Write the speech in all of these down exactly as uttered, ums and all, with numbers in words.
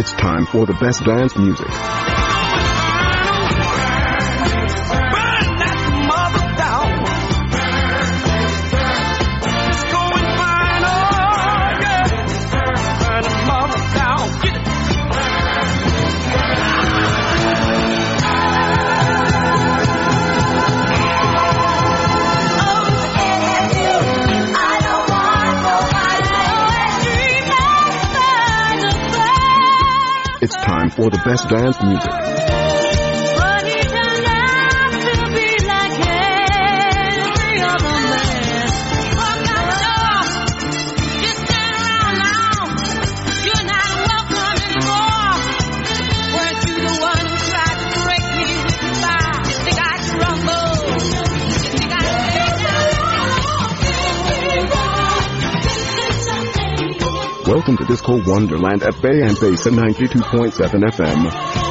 It's time for the best dance music. It's time for the best dance music. But he turned out to be like every other man. Walk out the door, just stand around now. You're not welcome anymore. Weren't you the one who tried to break me with the fire? Think I crumble? You think I lay down? Welcome to Disco Wonderland at Bay and Basin ninety-two point seven F M.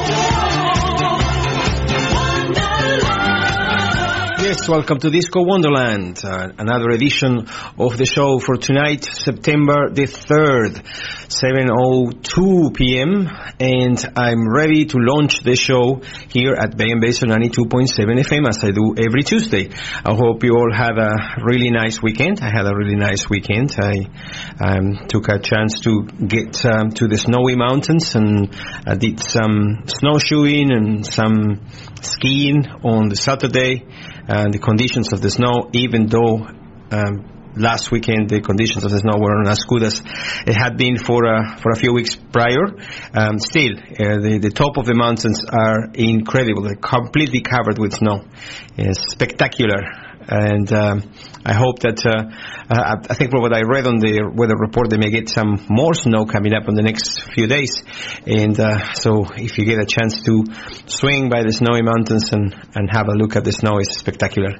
Yes, welcome to Disco Wonderland, uh, another edition of the show for tonight, September the third, seven oh two p.m. And I'm ready to launch the show here at Bay and Basin ninety-two point seven F M as I do every Tuesday. I hope you all had a really nice weekend. I had a really nice weekend. I um, took a chance to get um, to the snowy mountains and I did some snowshoeing and some skiing on the Saturday. And the conditions of the snow, even though um, last weekend the conditions of the snow weren't as good as it had been for uh, for a few weeks prior, um, still uh, the, the top of the mountains are incredible. They're completely covered with snow. It's spectacular. And um, I hope that, uh, uh, I think from what I read on the weather report, they may get some more snow coming up in the next few days. And uh, so if you get a chance to swing by the snowy mountains and, and have a look at the snow, it's spectacular.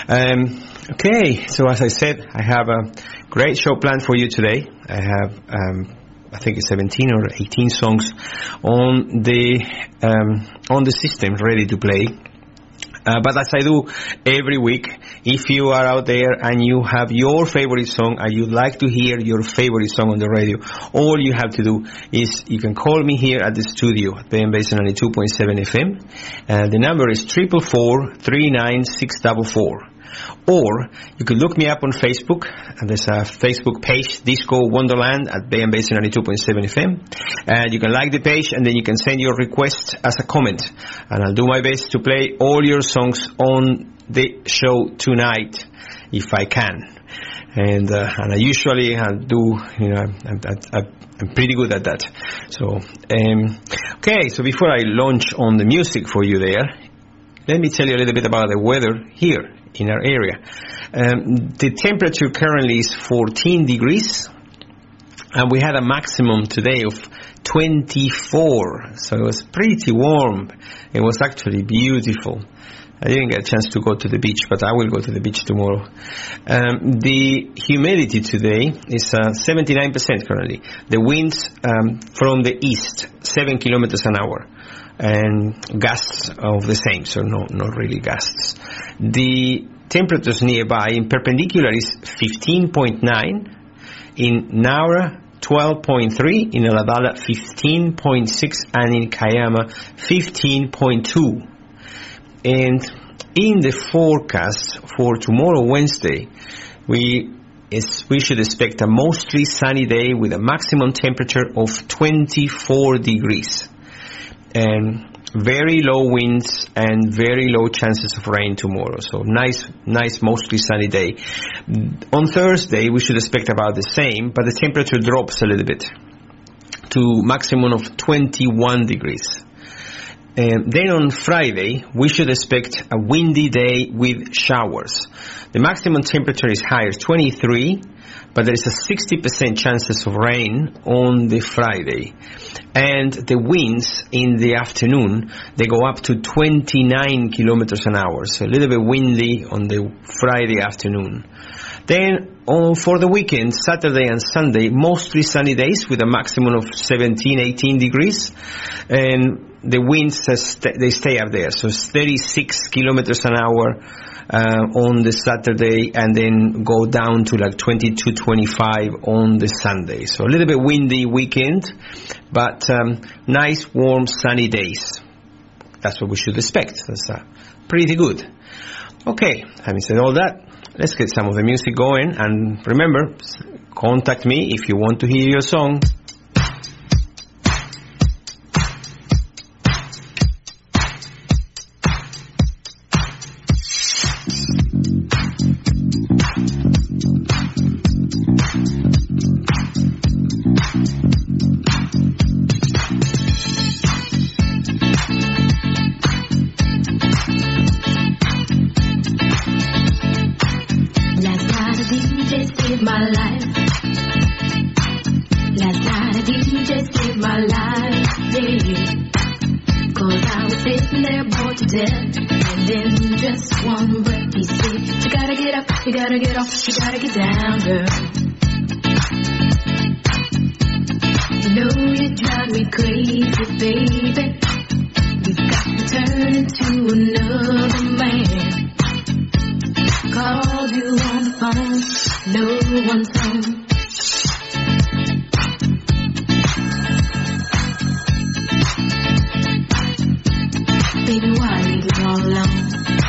Um, okay, so as I said, I have a great show planned for you today. I have... Um, I think it's seventeen or eighteen songs on the um, on the system ready to play. Uh, but as I do every week, if you are out there and you have your favorite song and you'd like to hear your favorite song on the radio, all you have to do is you can call me here at the studio at Bay and Basin ninety-two point seven F M. Uh, the number is triple four three nine six four four. Or you can look me up on Facebook, and there's a Facebook page, Disco Wonderland at Bay and Basin ninety-two point seven F M. And you can like the page, and then you can send your request as a comment. And I'll do my best to play all your songs on the show tonight, if I can. And uh, and I usually I do, you know, I'm, I'm, I'm pretty good at that. So, um, okay, so before I launch on the music for you there, let me tell you a little bit about the weather here in our area. Um, the temperature currently is fourteen degrees, and we had a maximum today of twenty-four, so it was pretty warm. It was actually beautiful. I didn't get a chance to go to the beach, but I will go to the beach tomorrow. Um, the humidity today is uh, seventy-nine percent currently. The winds um, from the east, seven kilometers an hour. And gusts of the same, so no, not really gusts. The temperatures nearby in perpendicular is fifteen point nine, in Naura twelve point three, in Alabala fifteen point six, and in Kayama fifteen point two. And in the forecast for tomorrow, Wednesday, we is we should expect a mostly sunny day with a maximum temperature of twenty-four degrees. And very low winds and very low chances of rain tomorrow. So nice, nice, mostly sunny day. On Thursday, we should expect about the same, but the temperature drops a little bit to maximum of twenty-one degrees. And then on Friday, we should expect a windy day with showers. The maximum temperature is higher, twenty-three, but there is a sixty percent chances of rain on the Friday. And the winds in the afternoon, they go up to twenty-nine kilometers an hour, so a little bit windy on the Friday afternoon. Then on for the weekend, Saturday and Sunday, mostly sunny days with a maximum of seventeen, eighteen degrees. And the winds, they stay up there, so thirty-six kilometers an hour uh, on the Saturday, and then go down to like twenty-two, twenty-five on the Sunday. So a little bit windy weekend, but um, nice, warm, sunny days. That's what we should expect. That's uh, pretty good. Okay, having said all that, let's get some of the music going. And remember, contact me if you want to hear your song. You gotta get off, you gotta get down, girl. You know you drive me crazy, baby. You've got to turn into another man. Called you on the phone, no one's home. Baby, why leave it all alone?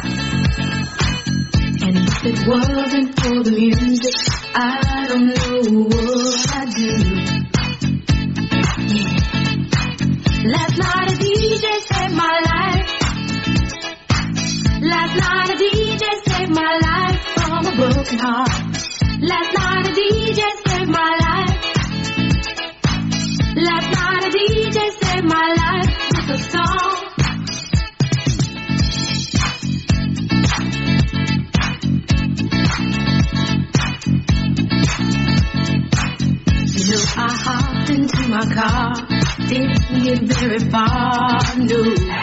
And if it wasn't for the music, I don't know what I'd do. Yeah. Last night a D J saved my life. Last night a D J saved my life from a broken heart. Last night a D J saved my life. Last night a D J saved my life with a song. I hopped into my car, didn't get very far, no.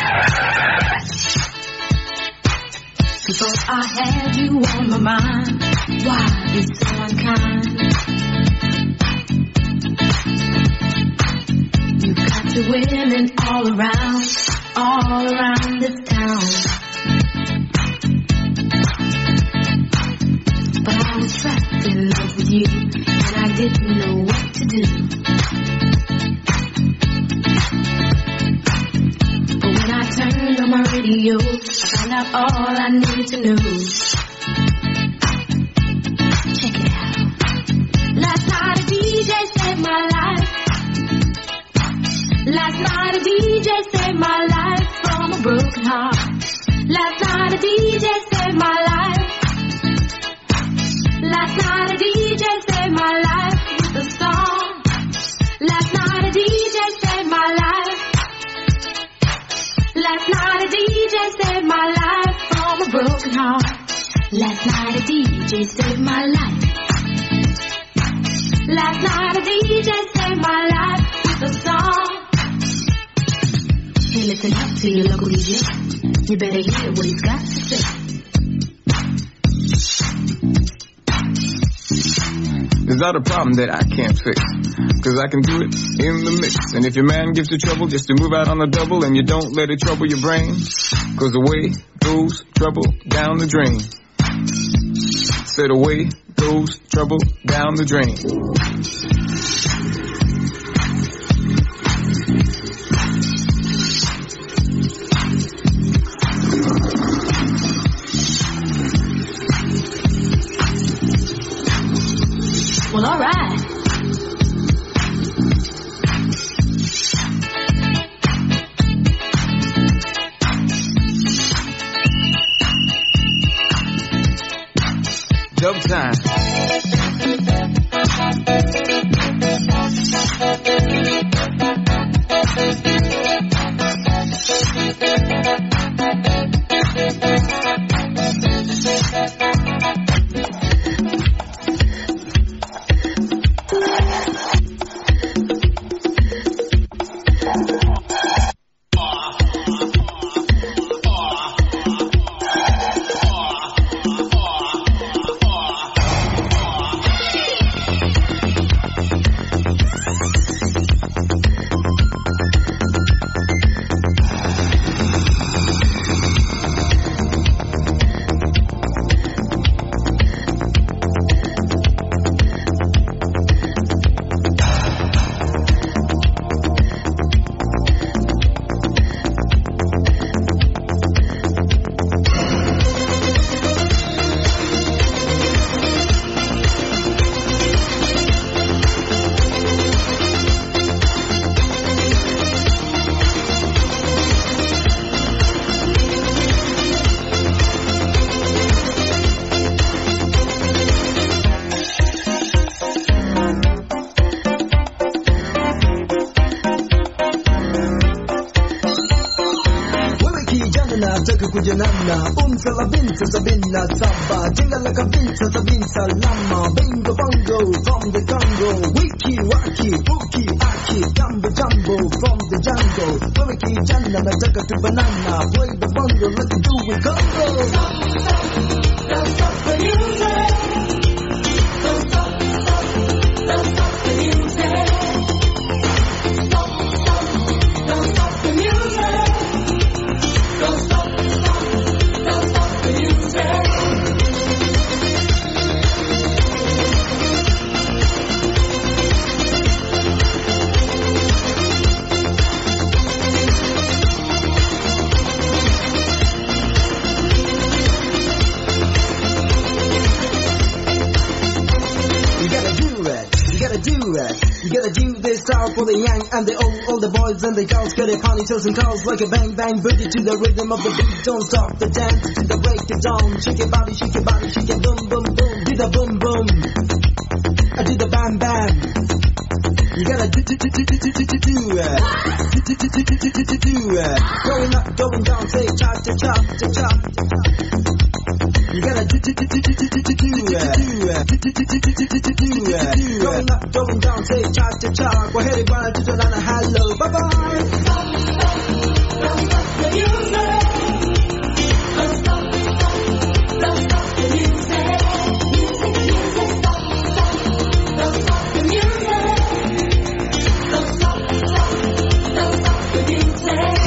Before I had you on my mind, why be so unkind? You've got your women all around, all around this town. But I was trapped in love with you, and I didn't know what to do. But when I turned on my radio, I found out all I needed to know. Check it out. Last night a D J saved my life. Last night a D J saved my life from a broken heart. Last night a D J saved my life. Last night a D J saved my life with a song. Last night a D J saved my life. Last night a D J saved my life from a broken heart. Last night a D J saved my life. Last night a D J saved my life with a song. Hey, listen up to your local D J. You better hear what he's got to say. There's not a problem that I can't fix, cause I can do it in the mix. And if your man gives you trouble just to move out on the double, and you don't let it trouble your brain, cause away goes trouble down the drain. Said away goes trouble down the drain. Well, all right. Dub time. kujanana. Umsala binta sabina saba, jingalaka binta sabinta lama. Bingo bongo from the Congo, wiki waki, uki aki, jumbo jumbo from the jungle. Wiki jana nataka tu banana, play the bongo, let's do it Congo. Don't stop the music. Don't stop, stop, don't stop the music. Stop, stop, don't stop the music. Don't stop, stop, don't stop the music. You gotta do this style for the young and the old, all the boys and the girls. Got their ponytails and curls like a bang bang boogie to the rhythm of the beat. Don't stop the dance to the break of dawn. Shake your body, shake your body, shake it boom boom boom. Do the boom boom, I do the bam bam. You gotta do do do do do do do do do it. Do do do do do do do do it. Going up, going down, say cha cha cha cha cha. You gotta do do do do do do do do do it. Do do do do do do do do do it. Going up, going down, say cha cha cha. Go ahead and run to the line. Hello, bye bye. Stop, stop, don't stop the music. Don't stop, stop, don't stop the music. Music, music, stop, stop, don't stop the music. Don't stop, stop, don't stop the music.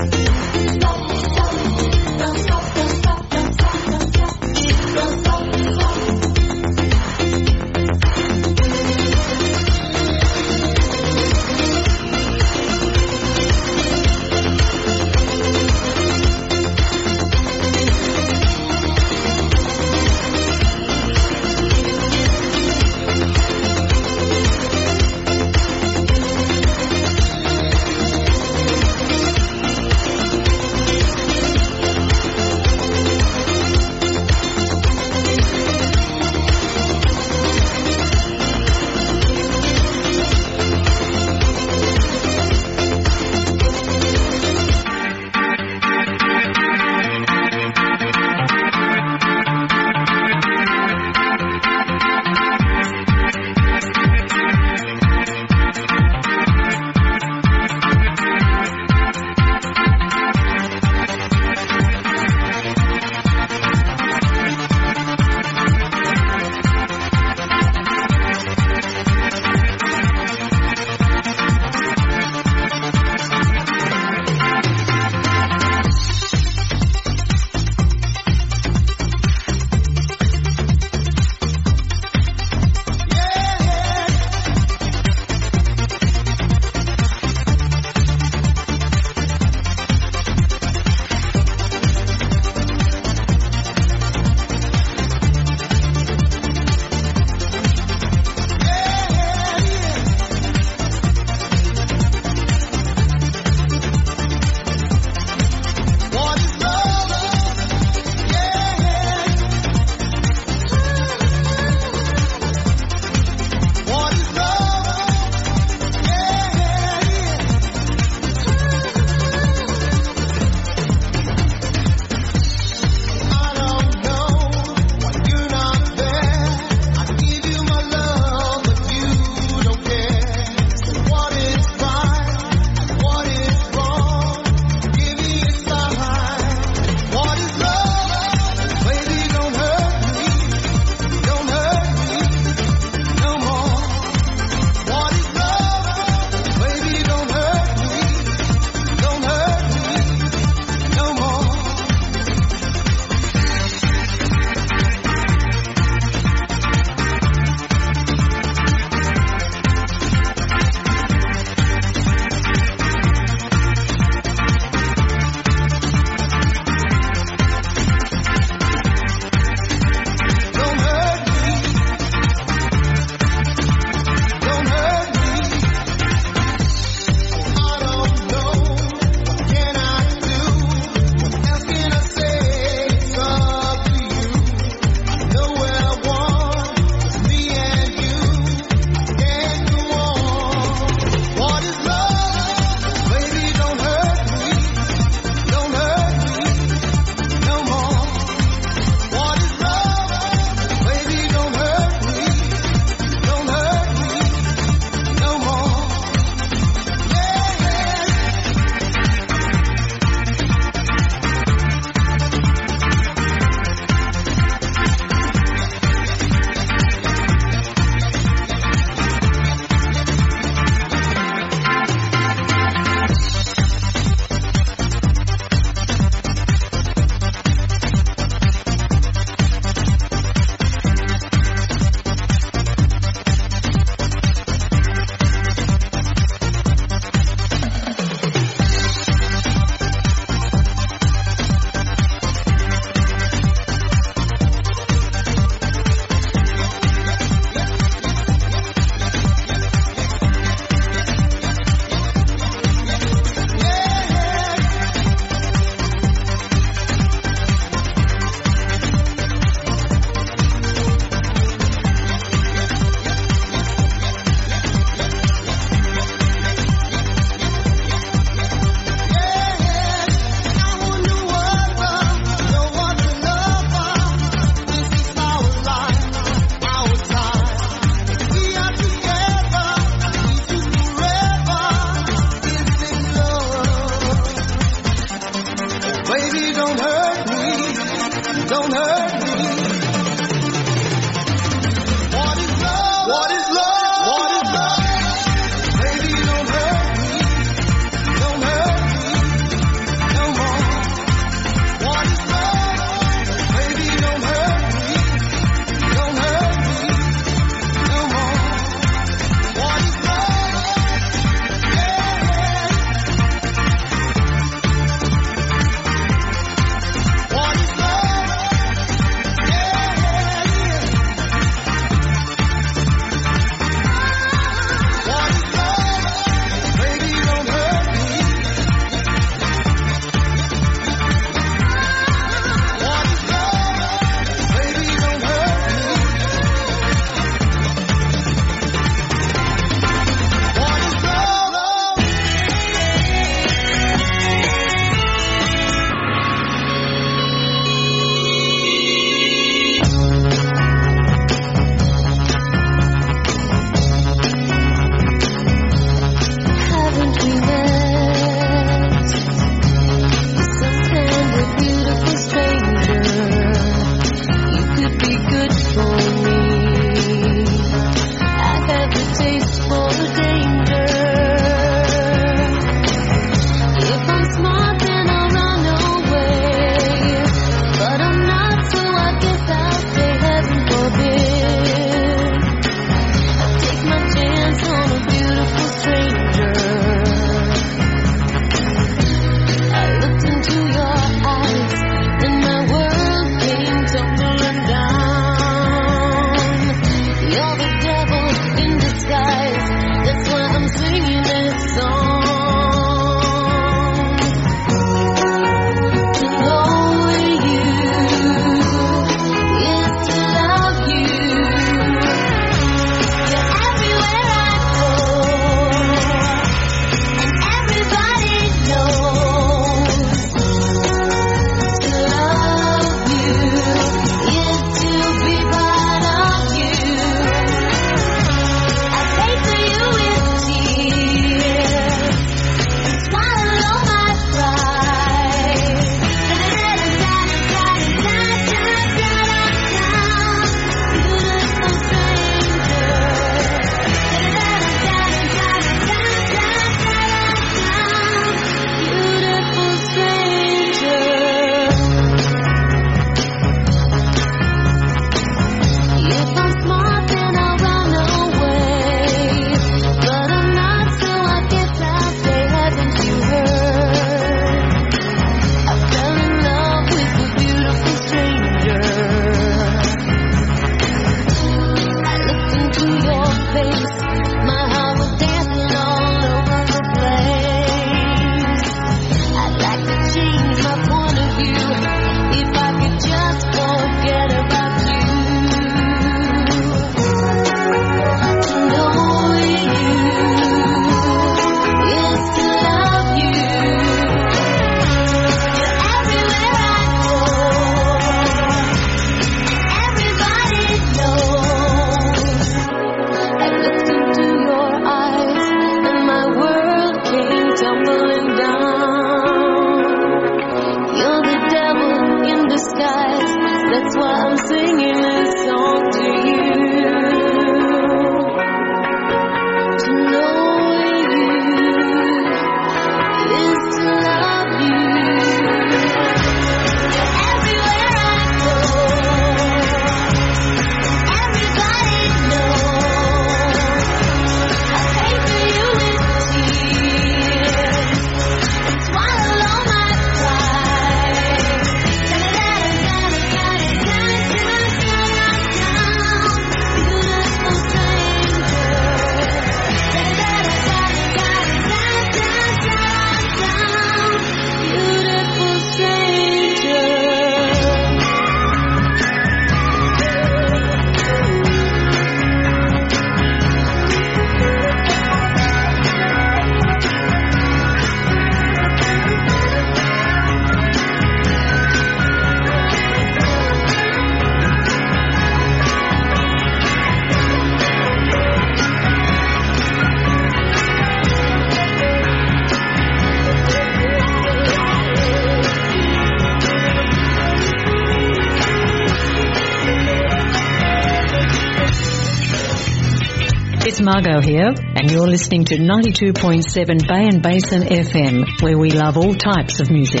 Margot here, and you're listening to ninety-two point seven Bay and Basin F M, where we love all types of music.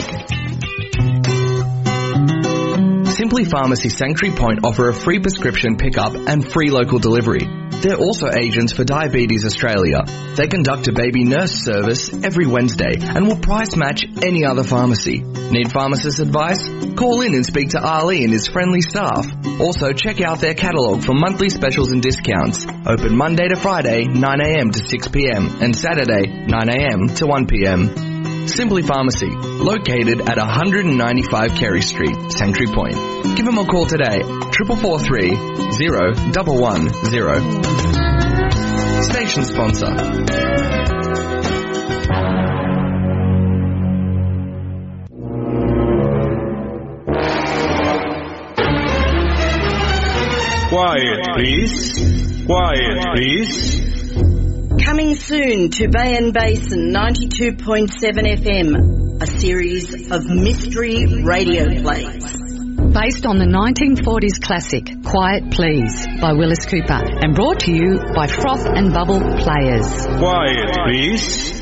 Simply Pharmacy Sanctuary Point offer a free prescription pickup and free local delivery. They're also agents for Diabetes Australia. They conduct a baby nurse service every Wednesday and will price match any other pharmacy. Need pharmacist advice? Call in and speak to Ali and his friendly staff. Also, check out their catalogue for monthly specials and discounts. Open Monday to Friday, nine a m to six p m and Saturday, nine a m to one p m Simply Pharmacy, located at one ninety-five Kerry Street, Sanctuary Point. Give them a call today, triple four three zero one one zero. Station sponsor. Quiet, please. Quiet, please. Coming soon to Bay and Basin ninety-two point seven F M, a series of mystery radio plays. Based on the nineteen forties classic Quiet Please by Willis Cooper, and brought to you by Froth and Bubble Players. Quiet, please.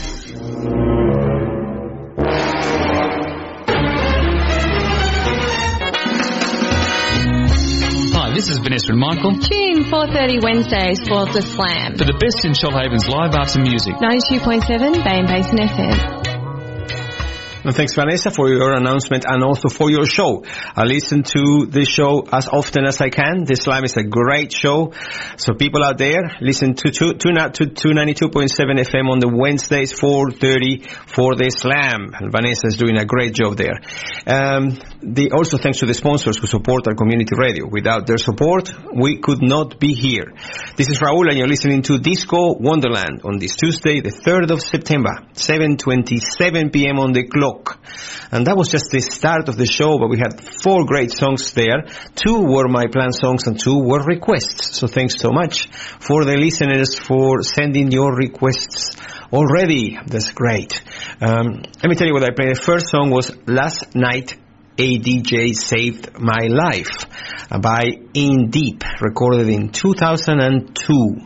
This is Vanessa and Michael. Tune four thirty Wednesdays for The Slam. For the best in Shoalhaven's live arts and music. ninety-two point seven Bay and Basin F M. And thanks, Vanessa, for your announcement and also for your show. I listen to this show as often as I can. The Slam is a great show. So people out there, listen to tune out to two ninety-two point seven F M on the Wednesdays, four thirty for The Slam. And Vanessa is doing a great job there. Um, the, also thanks to the sponsors who support our community radio. Without their support, we could not be here. This is Raul, and you're listening to Disco Wonderland on this Tuesday, the third of September, seven twenty-seven p m on the clock. And that was just the start of the show, but we had four great songs there. Two were my planned songs and two were requests. So thanks so much for the listeners for sending your requests already. That's great. Um, let me tell you what I played. The first song was Last Night A D J Saved My Life by In Deep, recorded in two thousand two.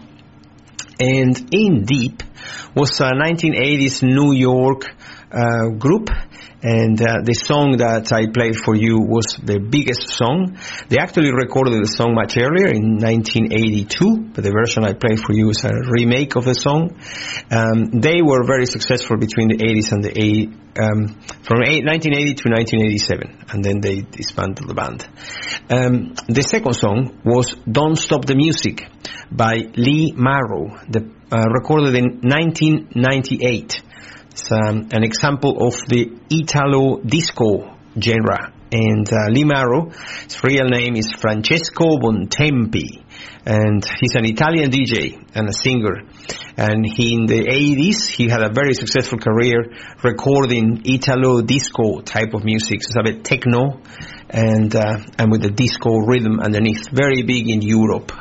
And In Deep was a nineteen eighties New York uh, group, and uh, the song that I played for you was their biggest song. They actually recorded the song much earlier in nineteen eighty-two, but the version I played for you is a remake of the song. Um, they were very successful between the eighties and the eighties. Um, from nineteen eighty to nineteen eighty-seven, and then they disbanded the band. Um, the second song was Don't Stop the Music by Lee Marrow, the, uh, recorded in nineteen ninety-eight. It's um, an example of the Italo disco genre. And uh, Lee Marrow, his real name is Francesco Bontempi, and he's an Italian D J and a singer. And he, in the eighties, he had a very successful career recording Italo disco type of music. It's a bit techno, and uh, and with the disco rhythm underneath. Very big in Europe.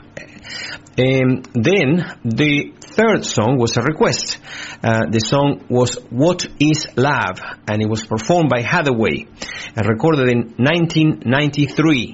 And then the third song was a request. Uh, the song was What is Love? And it was performed by Hathaway and recorded in nineteen ninety-three.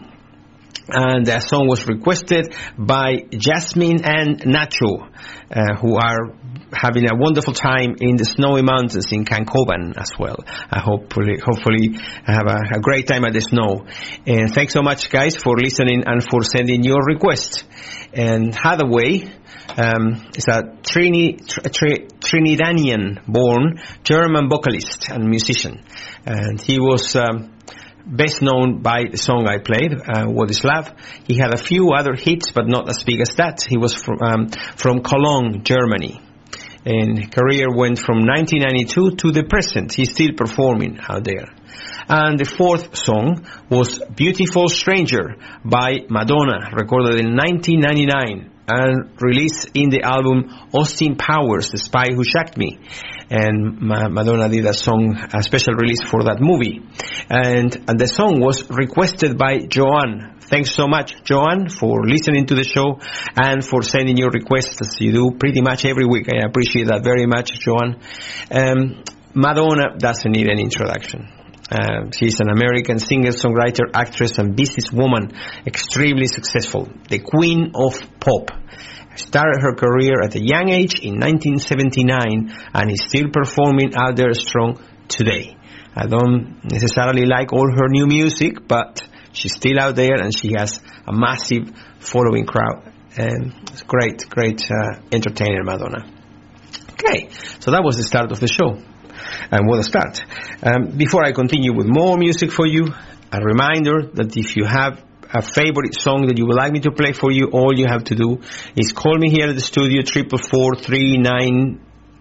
And that song was requested by Jasmine and Nacho, uh, who are having a wonderful time in the snowy mountains in Cancoban as well. I hopefully, hopefully have a, a great time at the snow. And thanks so much, guys, for listening and for sending your requests. And Hathaway um, is a Trini, tr- tr- Trinidadian-born German vocalist and musician. And he was Um, best known by the song I played, uh, What is Love. He had a few other hits, but not as big as that. He was from, um, from Cologne, Germany. And his career went from nineteen ninety-two to the present. He's still performing out there. And the fourth song was Beautiful Stranger by Madonna, recorded in nineteen ninety-nine and released in the album Austin Powers, The Spy Who Shagged Me. And Madonna did a song, a special release for that movie. And, and the song was requested by Joanne. Thanks so much, Joanne, for listening to the show and for sending your requests as you do pretty much every week. I appreciate that very much, Joanne. Um, Madonna doesn't need an introduction. Uh, she's an American singer, songwriter, actress, and businesswoman, extremely successful. The queen of pop. Started her career at a young age in nineteen seventy-nine and is still performing out there strong today. I don't necessarily like all her new music, but she's still out there and she has a massive following crowd. And it's great, great uh, entertainer, Madonna. Okay, so that was the start of the show. And what a start. Um, before I continue with more music for you, a reminder that if you have a favorite song that you would like me to play for you, all you have to do is call me here at the studio, triple four three nine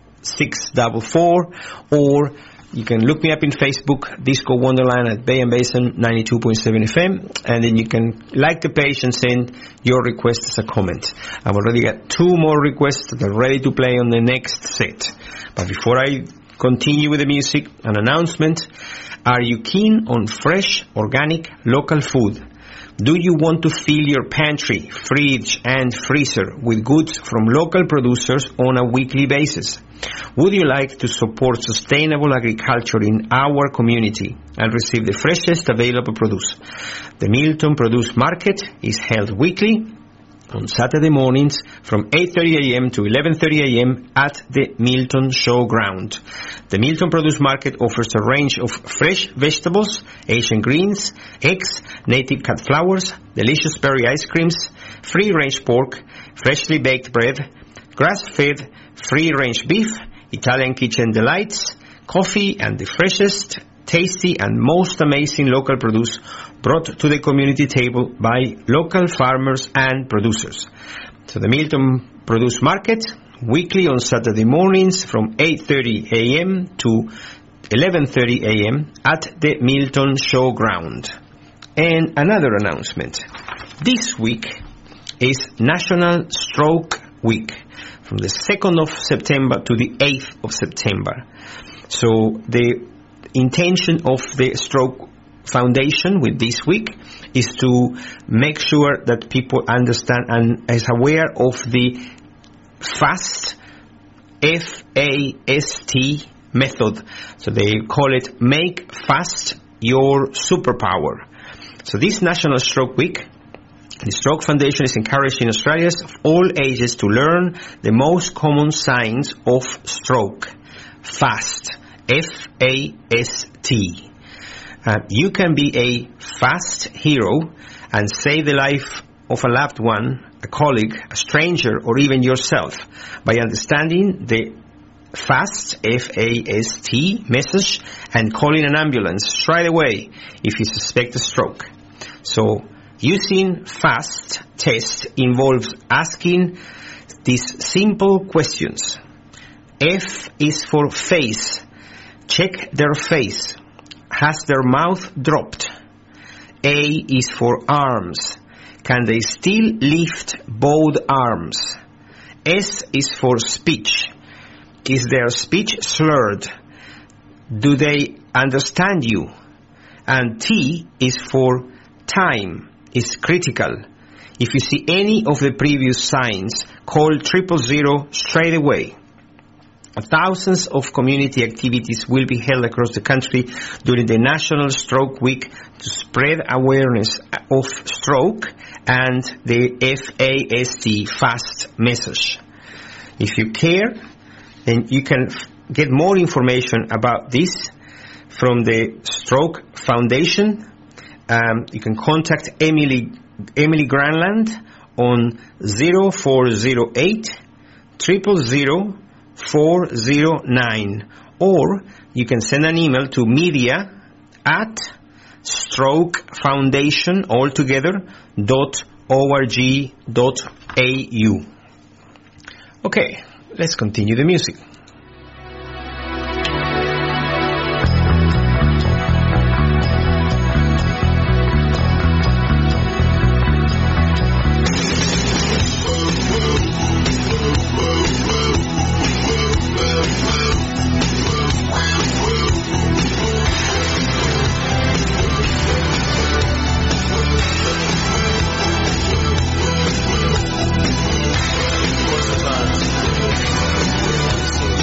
six four four, or you can look me up in Facebook, Disco Wonderland at Bay and Basin ninety-two point seven F M, and then you can like the page and send your request as a comment. I've already got two more requests that are ready to play on the next set. But before I continue with the music, an announcement. Are you keen on fresh, organic, local food? Do you want to fill your pantry, fridge, and freezer with goods from local producers on a weekly basis? Would you like to support sustainable agriculture in our community and receive the freshest available produce? The Milton Produce Market is held weekly on Saturday mornings from eight thirty a m to eleven thirty a m at the Milton Showground. The Milton Produce Market offers a range of fresh vegetables, Asian greens, eggs, native cut flowers, delicious berry ice creams, free-range pork, freshly baked bread, grass-fed, free-range beef, Italian kitchen delights, coffee, and the freshest, tasty, and most amazing local produce brought to the community table by local farmers and producers. So the Milton Produce Market, weekly on Saturday mornings from eight thirty a m to eleven thirty a m at the Milton Showground. And another announcement. This week is National Stroke Week, from the second of September to the eighth of September. So the intention of the Stroke Foundation with this week is to make sure that people understand and is aware of the FAST, F A S T method. So they call it Make FAST Your Superpower. So this National Stroke Week, the Stroke Foundation is encouraging Australians of all ages to learn the most common signs of stroke. FAST, F A S T. Uh, you can be a FAST hero and save the life of a loved one, a colleague, a stranger, or even yourself by understanding the FAST, F A S T message and calling an ambulance straight away if you suspect a stroke. So using FAST test involves asking these simple questions. F is for face. Check their face. Has their mouth dropped? A is for arms. Can they still lift both arms? S is for speech. Is their speech slurred? Do they understand you? And T is for time. Is critical. If you see any of the previous signs, call triple zero straight away. Thousands of community activities will be held across the country during the National Stroke Week to spread awareness of stroke and the F A S T FAST message. If you care, then you can f- get more information about this from the Stroke Foundation. Um, you can contact Emily Emily Granland on zero four zero eight triple zero four zero nine, or you can send an email to media at strokefoundation altogether dot org dot au. Okay, let's continue the music. Once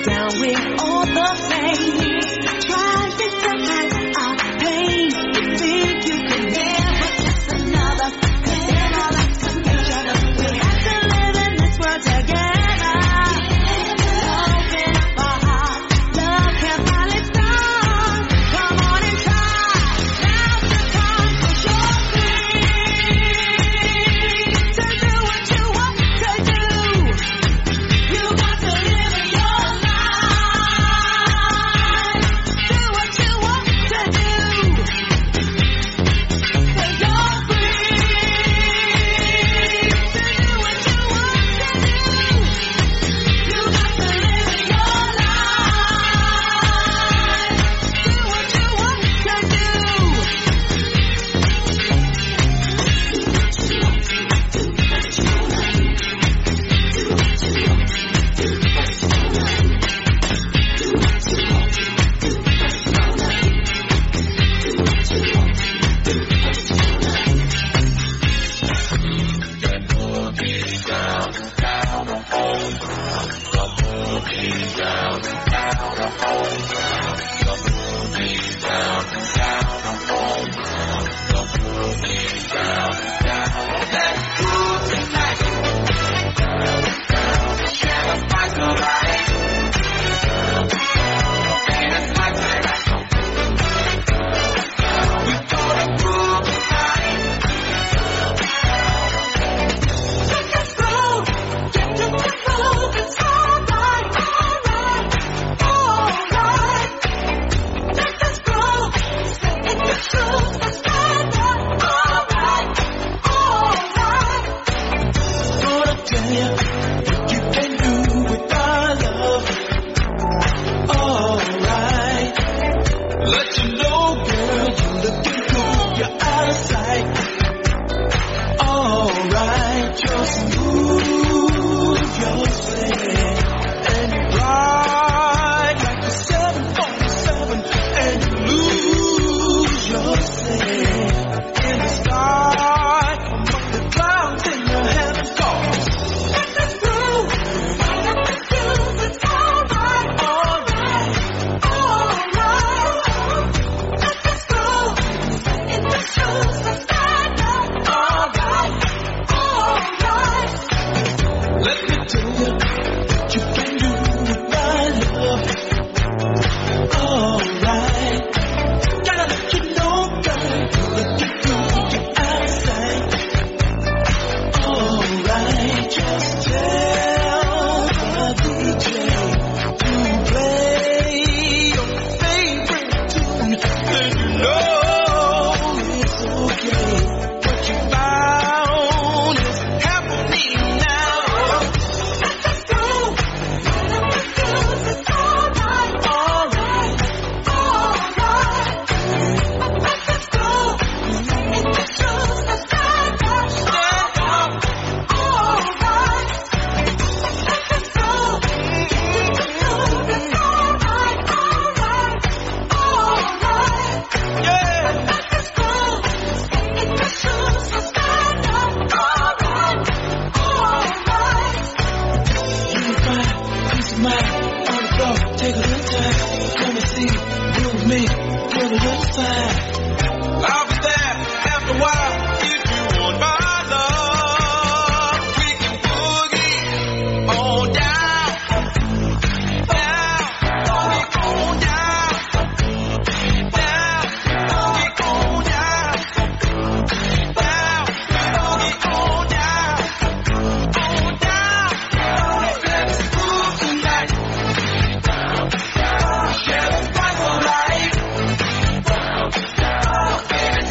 down with all the things. Trying to hide our pain. You think you can never just another. Cause they're all like some each other. We have to live in this world together. Open up our hearts. Love can finally start. Come on and try. Now's the time for your free. To do what you want to do. You got to live your life. Do what you want to do. For you're free. To do what you want to do. You got to live your life. Do what you want to do. Let's go. Get to the road. It's alright, alright, alright. Let us go. Step in the truth. Let's stand up. Alright, alright. Gonna tell you what you can do with our love. Alright. Let you know, girl, you're looking cool. You're out of sight. Alright, just move yourself and ride like a seven forty-seven and lose yourself in the sky among the clouds in the heavens. Cause let us go. Let us do. It's alright, alright, alright. Let us go. In the shoes, let's stand up. Alright, alright. Let me tell you what you can do with my love. Alright. Gotta let you know, girl, you're looking good, you're out of sight. Alright, just tell the D J to play your favorite tune. Then you know it's okay. What you found is happening now. Let us go. Let us do. It's alright, alright, alright. Let us go. In the shoes, let's stand up. Stand up. Alright. Let us go. In the truth, it's alright, alright, alright. Yeah. Let us go. In the shoes, let's stand up. Alright, alright. You can find peace of mind on the floor. Take a little time. Come and see. You and me. Feel a little fine. I'll be there after a while if you want my love. We can boogie on down, down, boogie on down, down, boogie on down, down, boogie on down, on down. Let's move tonight. Share the spotlight.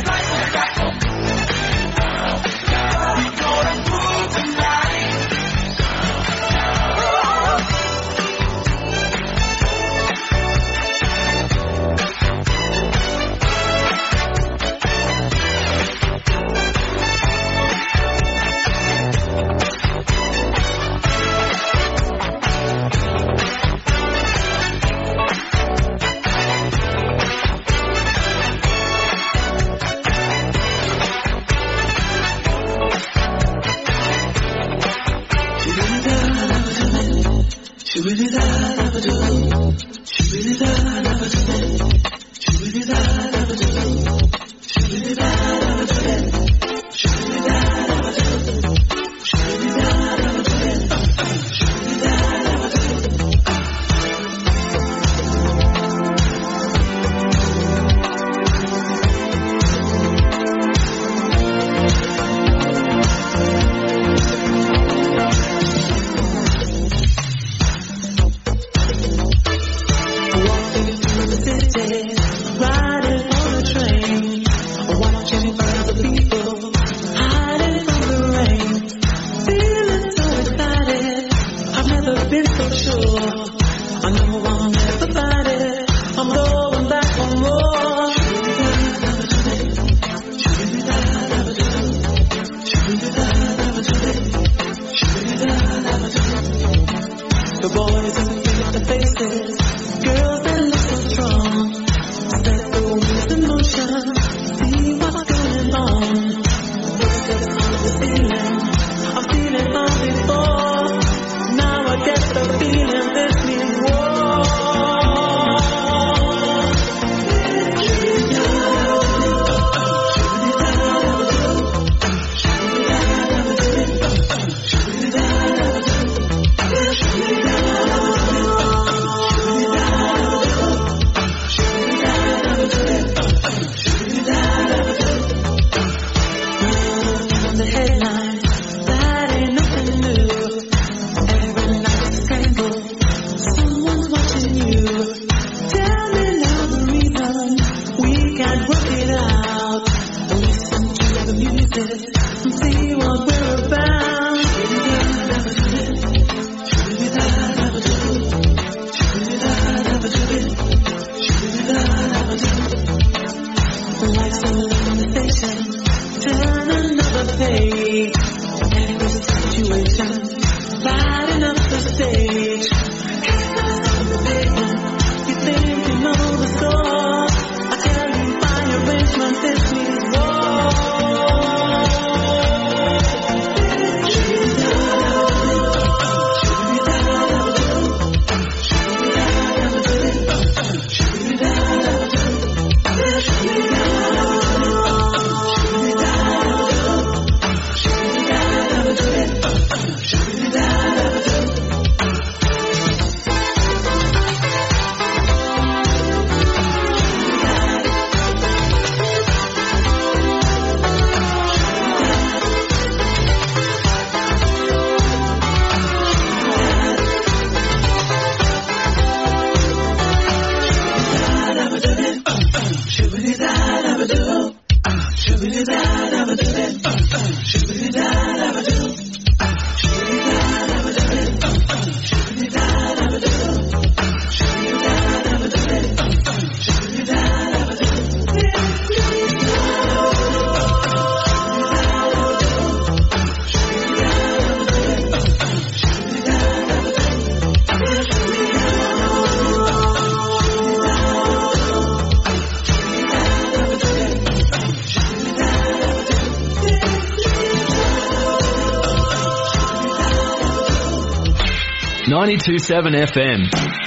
ninety-two point seven F M,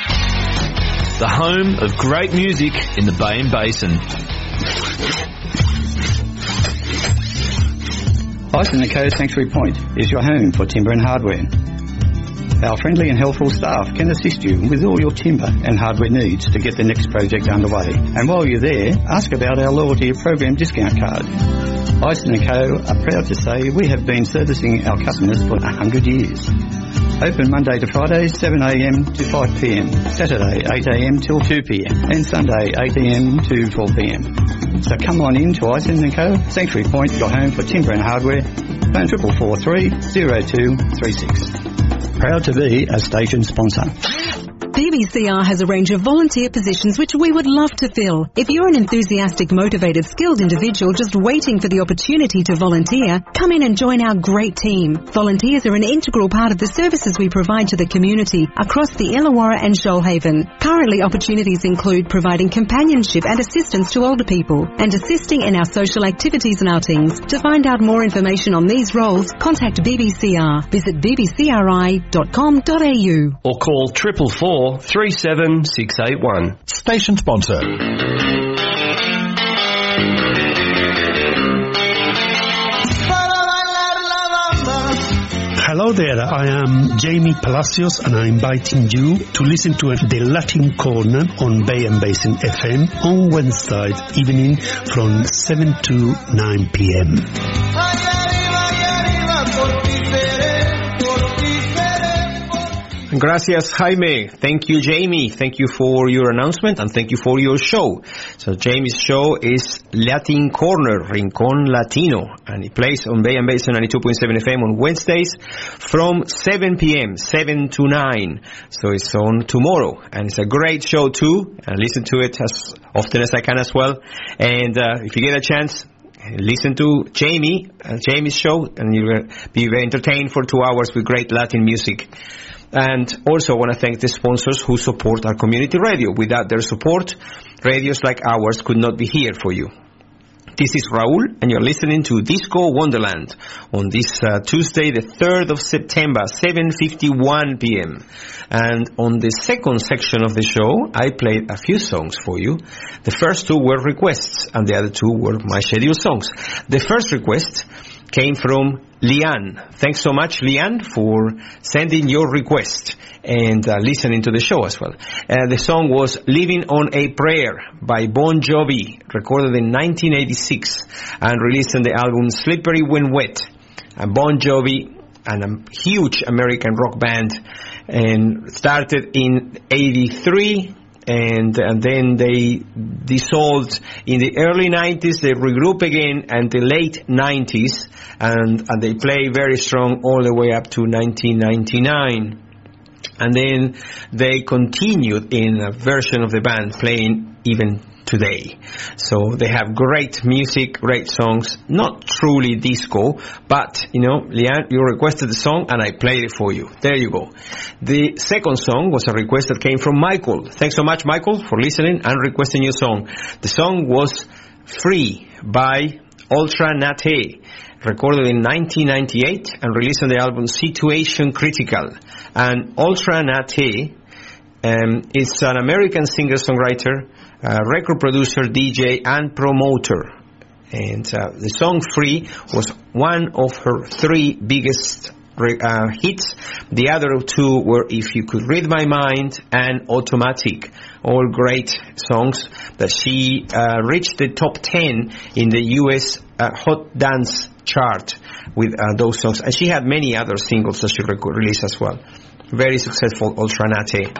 the home of great music in the Bay and Basin. Bison and Co Sanctuary Point is your home for timber and hardware. Our friendly and helpful staff can assist you with all your timber and hardware needs to get the next project underway. And while you're there, ask about our loyalty program discount card. Bison and Co are proud to say we have been servicing our customers for one hundred years. Open Monday to Friday, seven a m to five p m, Saturday, eight a m till two p m, and Sunday, eight a m to four p m. So come on in to Ison and Co, Sanctuary Point, your home for timber and hardware. Phone triple four three zero two three six. Proud to be a station sponsor. B B C R has a range of volunteer positions which we would love to fill. If you're an enthusiastic, motivated, skilled individual just waiting for the opportunity to volunteer, come in and join our great team. Volunteers are an integral part of the services we provide to the community across the Illawarra and Shoalhaven. Currently, opportunities include providing companionship and assistance to older people and assisting in our social activities and outings. To find out more information on these roles, contact B B C R. Visit b b c r i dot com dot a u or call triple four three seven six eight one. Station sponsor. Hello there, I am Jamie Palacios and I'm inviting you to listen to the Latin Corner on Bay and Basin F M on Wednesday evening from seven to nine p m. Gracias, Jaime. Thank you, Jamie. Thank you for your announcement and thank you for your show. So Jamie's show is Latin Corner, Rincón Latino, and it plays on Bay and Basin ninety-two point seven F M on Wednesdays from seven p m, seven to nine. So it's on tomorrow, and it's a great show too, and listen to it as often as I can as well. And uh, if you get a chance, listen to Jamie, uh, Jamie's show, and you'll be very entertained for two hours with great Latin music. And also I want to thank the sponsors who support our community radio. Without their support, radios like ours could not be here for you. This is Raul, and you're listening to Disco Wonderland on this uh, Tuesday, the third of September, seven fifty-one p m. And on the second section of the show, I played a few songs for you. The first two were requests, and the other two were my scheduled songs. The first request came from Lian. Thanks so much, Lian, for sending your request and uh, listening to the show as well. Uh, the song was Living on a Prayer by Bon Jovi, recorded in nineteen eighty-six and released on the album Slippery When Wet. And Bon Jovi, and a huge American rock band, and started in eighty-three. And, and then they dissolved in the early nineties, they regrouped again in the late nineties, and, and they play very strong all the way up to nineteen ninety-nine. And then they continued in a version of the band playing even today. So they have great music, great songs, not truly disco, but, you know, Leanne, you requested the song and I played it for you. There you go. The second song was a request that came from Michael. Thanks so much, Michael, for listening and requesting your song. The song was Free by Ultra Nate, recorded in nineteen ninety-eight and released on the album Situation Critical. And Ultra Nate um, is an American singer-songwriter, Uh, record producer, D J, and promoter. And uh, the song Free was one of her three biggest uh, hits. The other two were If You Could Read My Mind and Automatic. All great songs that she uh, reached the top ten in the U S uh, Hot Dance chart with uh, those songs. And she had many other singles that she rec- released as well. Very successful, Ultra Nate.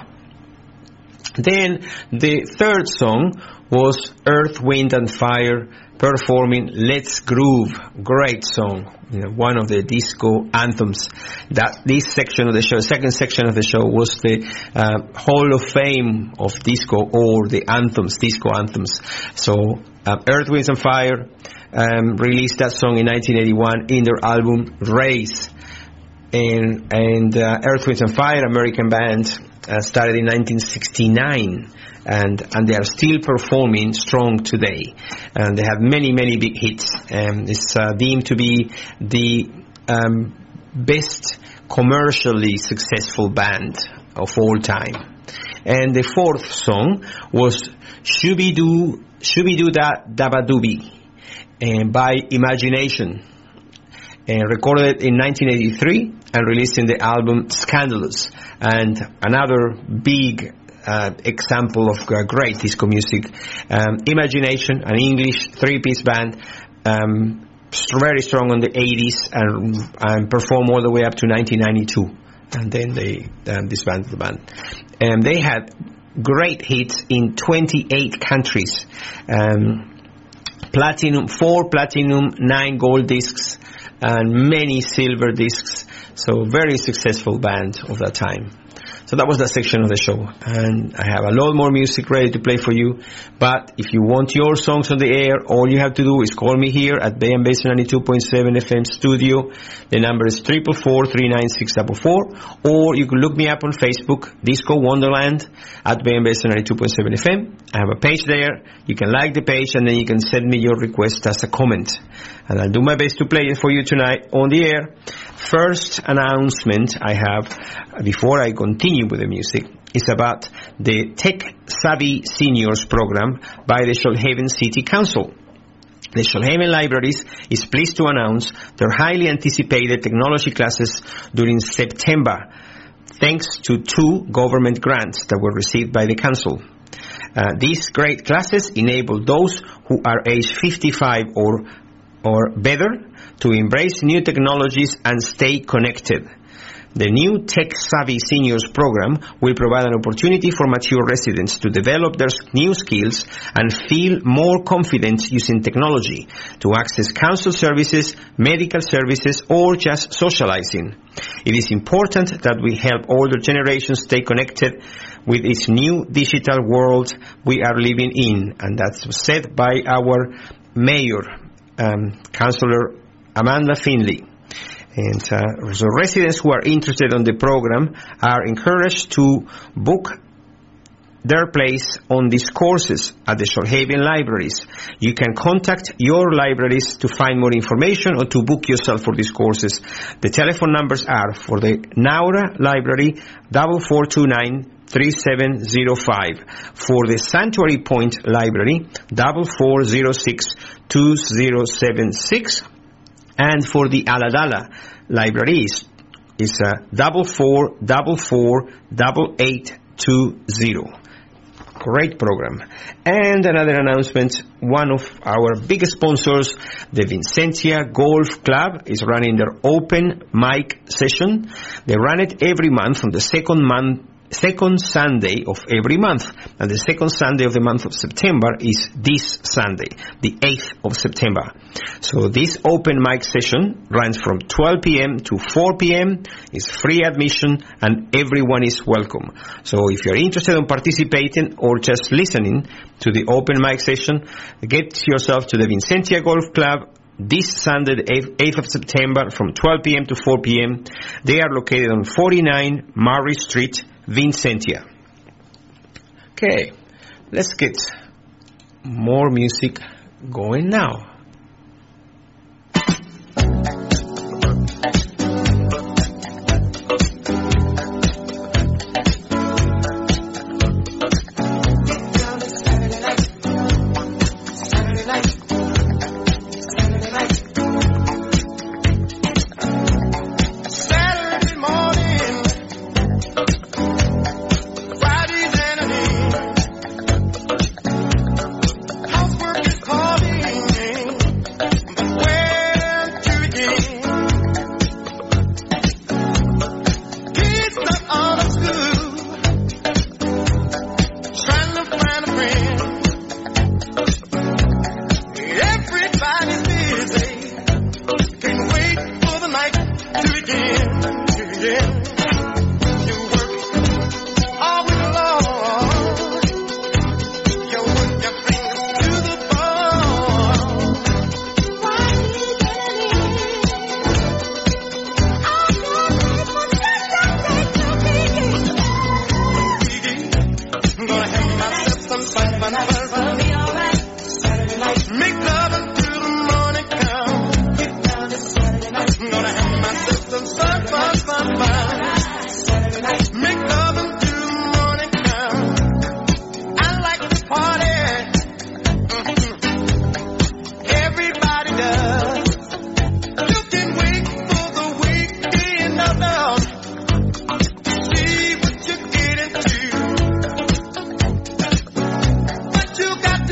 Then the third song was Earth, Wind and Fire performing Let's Groove. Great song. You know, one of the disco anthems. That this section of the show, second section of the show, was the uh, Hall of Fame of disco, or the anthems, disco anthems. So uh, Earth, Wind and Fire um, released that song in nineteen eighty-one in their album Race. And, and uh, Earth, Wind and Fire, American band, Uh, started in nineteen sixty-nine, and and they are still performing strong today, and they have many many big hits. Um, it's uh, deemed to be the um, best commercially successful band of all time. And the fourth song was Shooby-Doo Shooby-Doo Da Dabba-Dooby, and by Imagination, and recorded in nineteen eighty-three and released in the album Scandalous. And another big uh, example of uh, great disco music, um, Imagination, an English three-piece band, um, very strong in the eighties and, and performed all the way up to nineteen ninety-two. And then they um, disbanded the band. And they had great hits in twenty-eight countries. Um, platinum, four platinum, nine gold discs, and many silver discs. So very successful band of that time. So that was that section of the show, and I have a lot more music ready to play for you. But if you want your songs on the air, all you have to do is call me here at Bay and Basin ninety-two point seven F M studio. The number is triple four three nine six four four, or you can look me up on Facebook, Disco Wonderland at Bay and Basin ninety-two point seven F M. I have a page there. You can like the page, and then you can send me your request as a comment, and I'll do my best to play it for you tonight on the air. First announcement I have, before I continue with the music, is about the Tech Savvy Seniors program by the Shoalhaven City Council. The Shoalhaven Libraries is pleased to announce their highly anticipated technology classes during September, thanks to two government grants that were received by the council. Uh, these great classes enable those who are age fifty-five or or better to embrace new technologies and stay connected. The new Tech Savvy Seniors program will provide an opportunity for mature residents to develop their new skills and feel more confident using technology to access council services, medical services, or just socializing. It is important that we help older generations stay connected with this new digital world we are living in, and that's said by our mayor, um, Councillor Amanda Finley. And uh, so residents who are interested in the program are encouraged to book their place on these courses at the Shoalhaven Libraries. You can contact your libraries to find more information or to book yourself for these courses. The telephone numbers are for the Naura Library, four four two nine, three seven zero five. For the Sanctuary Point Library, four four zero six, two zero seven six. And for the Aladala Libraries, is uh, double four double four double eight two zero. Great program. And another announcement, one of our biggest sponsors, the Vincentia Golf Club, is running their open mic session. They run it every month on the second month second Sunday of every month, and the second Sunday of the month of September is this Sunday, the eighth of September. So this open mic session runs from twelve p.m. to four p.m. It's free admission and everyone is welcome. So if you're interested in participating or just listening to the open mic session, get yourself to the Vincentia Golf Club this Sunday, the eighth of September, from twelve p.m. to four p.m. They are located on forty-nine Murray Street, Vincentia. Okay, let's get more music going now. You got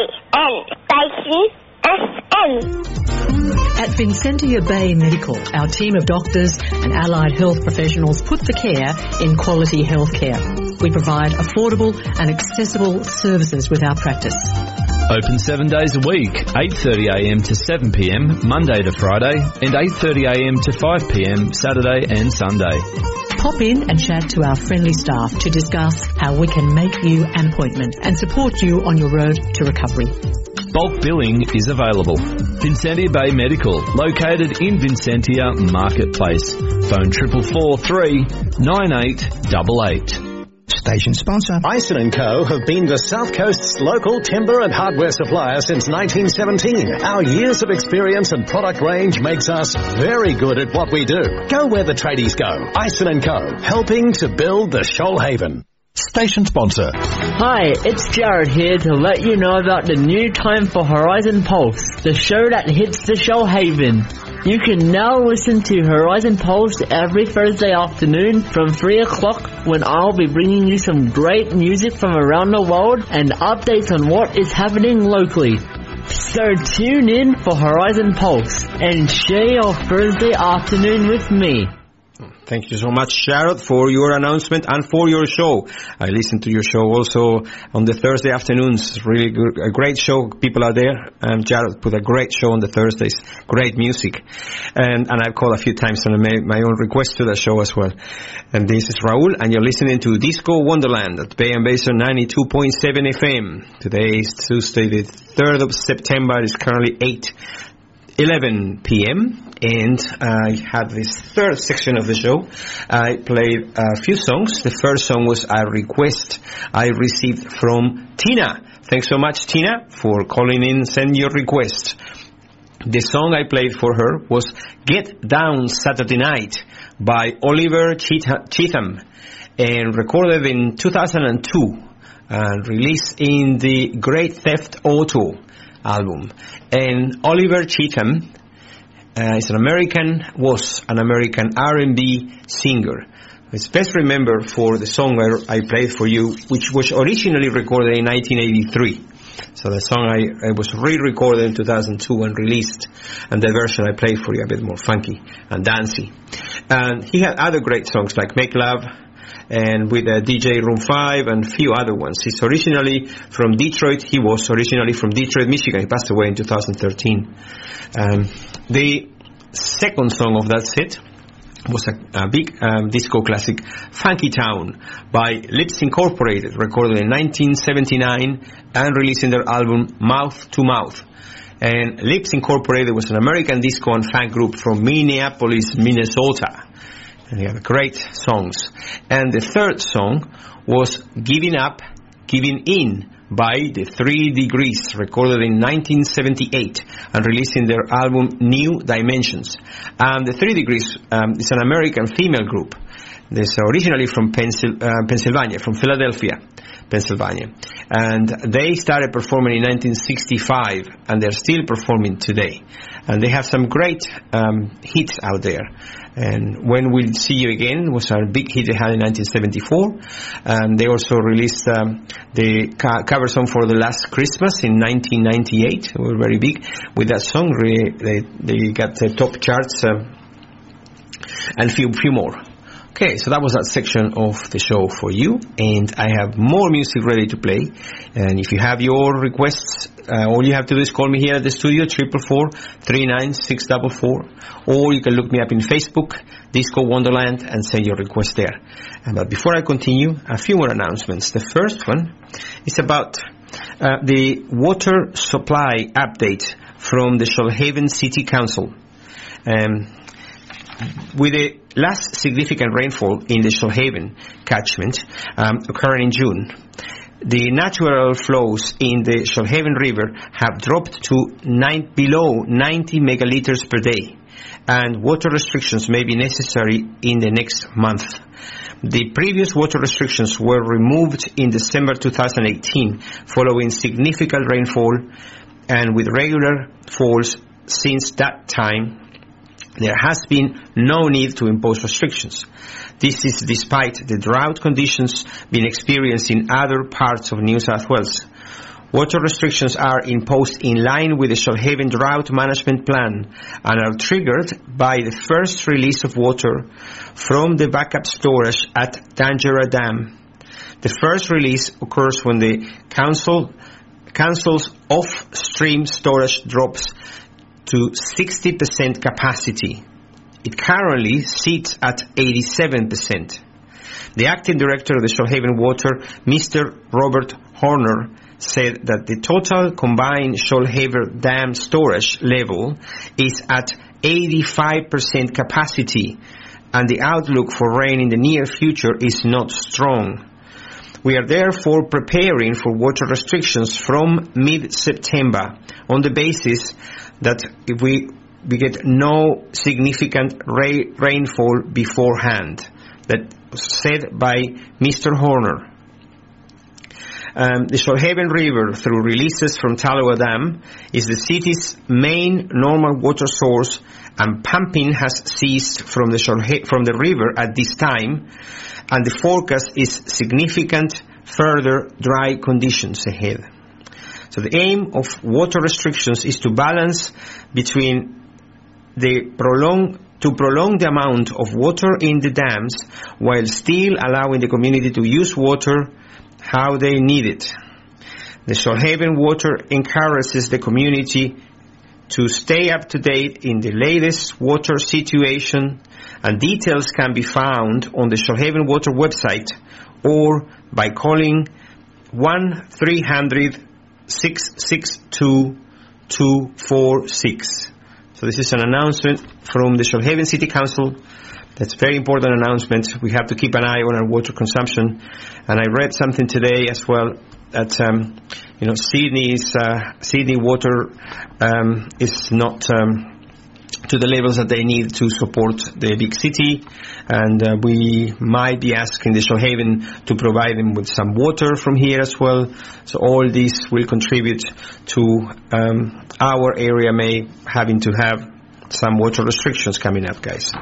and Basin F M. At Vincentia Bay Medical, our team of doctors and allied health professionals put the care in quality health care. We provide affordable and accessible services with our practice. Open seven days a week, eight thirty a m to seven p m Monday to Friday, and eight thirty a m to five p m Saturday and Sunday. Pop in and chat to our friendly staff to discuss how we can make you an appointment and support you on your road to recovery. Bulk billing is available. Vincentia Bay Medical, located in Vincentia Marketplace. Phone triple four three nine eight double eight. Station sponsor. Ison and Co. have been the South Coast's local timber and hardware supplier since nineteen seventeen. Our years of experience and product range makes us very good at what we do. Go where the tradies go. Ison and Co. Helping to build the Shoalhaven. Station sponsor. Hi, it's Jared here to let you know about the new time for Horizon Pulse, the show that hits the Shoalhaven. You can now listen to Horizon Pulse every Thursday afternoon from three o'clock when I'll be bringing you some great music from around the world and updates on what is happening locally. So tune in for Horizon Pulse and share your Thursday afternoon with me. Thank you so much, Jared, for your announcement and for your show. I listen to your show also on the Thursday afternoons. Really good, a great show. People are there. Um, Jared put a great show on the Thursdays. Great music. And, and I've called a few times and I made my own request to the show as well. And this is Raul, and you're listening to Disco Wonderland at Bay and Basin ninety-two point seven F M. Today is Tuesday, the third of September. It's currently eight eleven p m and I had this third section of the show. I played a few songs. The first song was a request I received from Tina. Thanks so much, Tina, for calling in. Send your request. The song I played for her was Get Down Saturday Night by Oliver Cheatham, and recorded in two thousand two and released in the Great Theft Auto album. And Oliver Cheatham uh, is an American, was an American R and B singer. It's best remembered for the song I, I played for you, which was originally recorded in nineteen eighty-three. So the song I, I was re-recorded in two thousand two and released, and the version I played for you a bit more funky and dancey. And he had other great songs like Make Love, and with uh, D J Room five and a few other ones. He's originally from Detroit. He was originally from Detroit, Michigan. He passed away in two thousand thirteen. Um, the second song of that set was a, a big um, disco classic, Funky Town, by Lips Incorporated, recorded in nineteen seventy-nine and released in their album Mouth to Mouth. And Lips Incorporated was an American disco and funk group from Minneapolis, Minnesota. And they have great songs. And the third song was Giving Up, Giving In by the Three Degrees, recorded in nineteen seventy-eight and released in their album New Dimensions. And the Three Degrees um, is an American female group. They're originally from Pensil- uh, Pennsylvania, from Philadelphia, Pennsylvania. And they started performing in nineteen sixty-five, and they're still performing today. And they have some great um, hits out there. And When We'll See You Again was a big hit they had in nineteen seventy-four. And they also released um, the ca- cover song for The Last Christmas in nineteen ninety-eight. They were very big with that song. Really, they, they got the top charts uh, and few few more. Okay, so that was that section of the show for you, and I have more music ready to play. And if you have your requests, uh, all you have to do is call me here at the studio, triple four three nine six four four, or you can look me up in Facebook, Disco Wonderland, and send your request there. Uh, but before I continue, a few more announcements. The first one is about uh, the water supply update from the Shoalhaven City Council. Um, with the last significant rainfall in the Shoalhaven catchment um, occurring in June, the natural flows in the Shoalhaven River have dropped to nine, below ninety megaliters per day, and water restrictions may be necessary in the next month. The previous water restrictions were removed in December two thousand eighteen following significant rainfall, and with regular falls since that time, there has been no need to impose restrictions. This is despite the drought conditions being experienced in other parts of New South Wales. Water restrictions are imposed in line with the Shoalhaven Drought Management Plan and are triggered by the first release of water from the backup storage at Dangerah Dam. The first release occurs when the council council's off-stream storage drops to sixty percent capacity. It currently sits at eighty-seven percent. The acting director of the Shoalhaven Water, Mister Robert Horner, said that the total combined Shoalhaven Dam storage level is at eighty-five percent capacity, and the outlook for rain in the near future is not strong. We are therefore preparing for water restrictions from mid-September on the basis that if we, we get no significant ra- rainfall beforehand. That was said by Mister Horner. Um, the Shoalhaven River, through releases from Tallowa Dam, is the city's main normal water source, and pumping has ceased from the Shoalha- from the river at this time, and the forecast is significant further dry conditions ahead. So the aim of water restrictions is to balance between the prolong to prolong the amount of water in the dams while still allowing the community to use water how they need it. The Shoalhaven Water encourages the community to stay up to date in the latest water situation, and details can be found on the Shoalhaven Water website or by calling one three hundred, six six two, two four six. So this is an announcement from the Shoalhaven City Council. That's a very important announcement. We have to keep an eye on our water consumption. And I read something today as well that, um, you know, Sydney's, uh, Sydney water, um, is not, um, to the levels that they need to support the big city. And, uh, we might be asking the Shoalhaven to provide them with some water from here as well. So all this will contribute to, um, our area may having to have some water restrictions coming up, guys.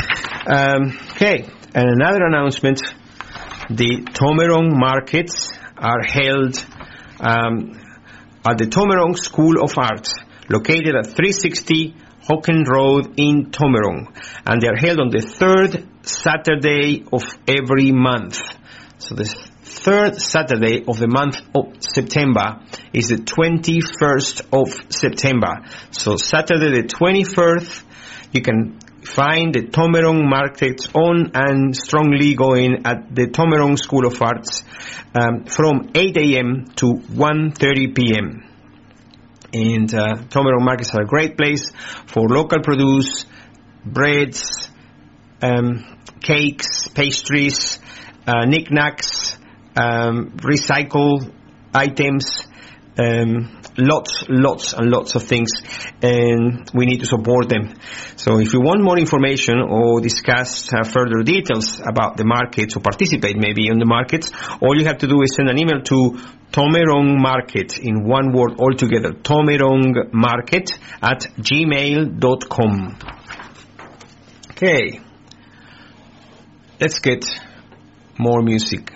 Um, okay, and another announcement, the Tomerong markets are held um, at the Tomerong School of Arts, located at three sixty Hocken Road in Tomerong, and they are held on the third Saturday of every month. So the third Saturday of the month of September is the twenty-first of September. So Saturday the twenty-first, you can find the Tomerong markets on and strongly going at the Tomerong School of Arts um, from eight a.m. to one thirty p.m. And uh, Tomerong markets are a great place for local produce, breads, um, cakes, pastries, uh, knickknacks, um, recycle items, um, lots, lots and lots of things, and we need to support them. So if you want more information or discuss uh, further details about the markets or participate maybe on the markets, all you have to do is send an email to Tomerong Market in one word altogether, Tomerong Market at gmail dot com. Okay, let's get more music.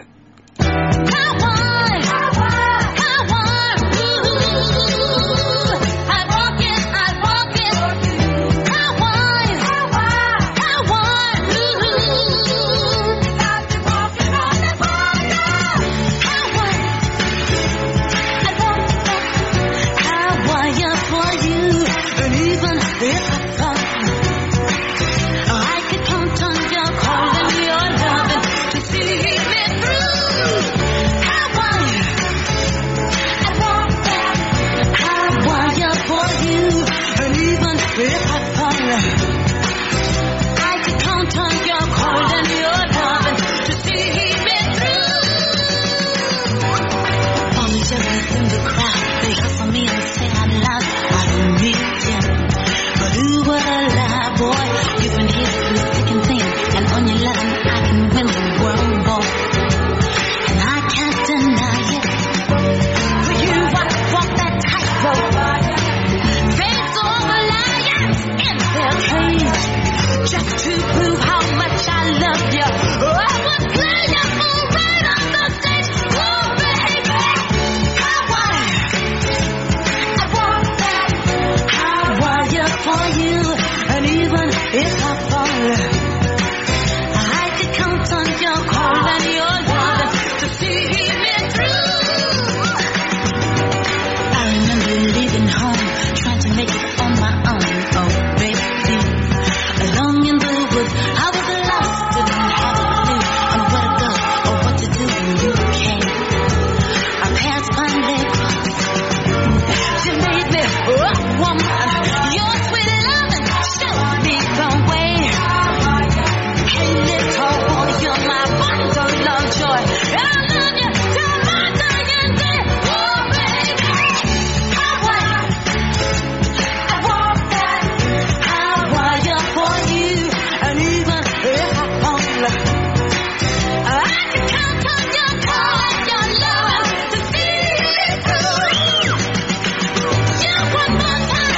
Oh, woman, your sweet loving shows me the way. Hey, little boy, you're my bundle of joy. And I love you till my dying day. Oh, baby, I want, I want that. I want you for you. And even if I fall, I can count on your call and your love to see me through. You one more time.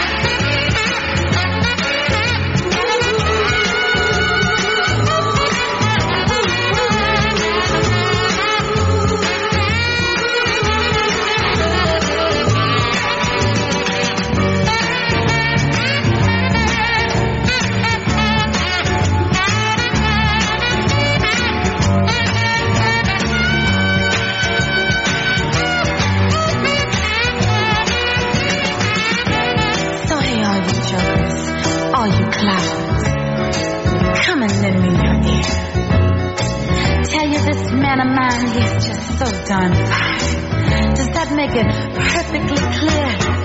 So hey, all you jokers, all you clowns, come and lend me your ear. Tell you this man of mine, he's just so darn fine. Does that make it perfectly clear?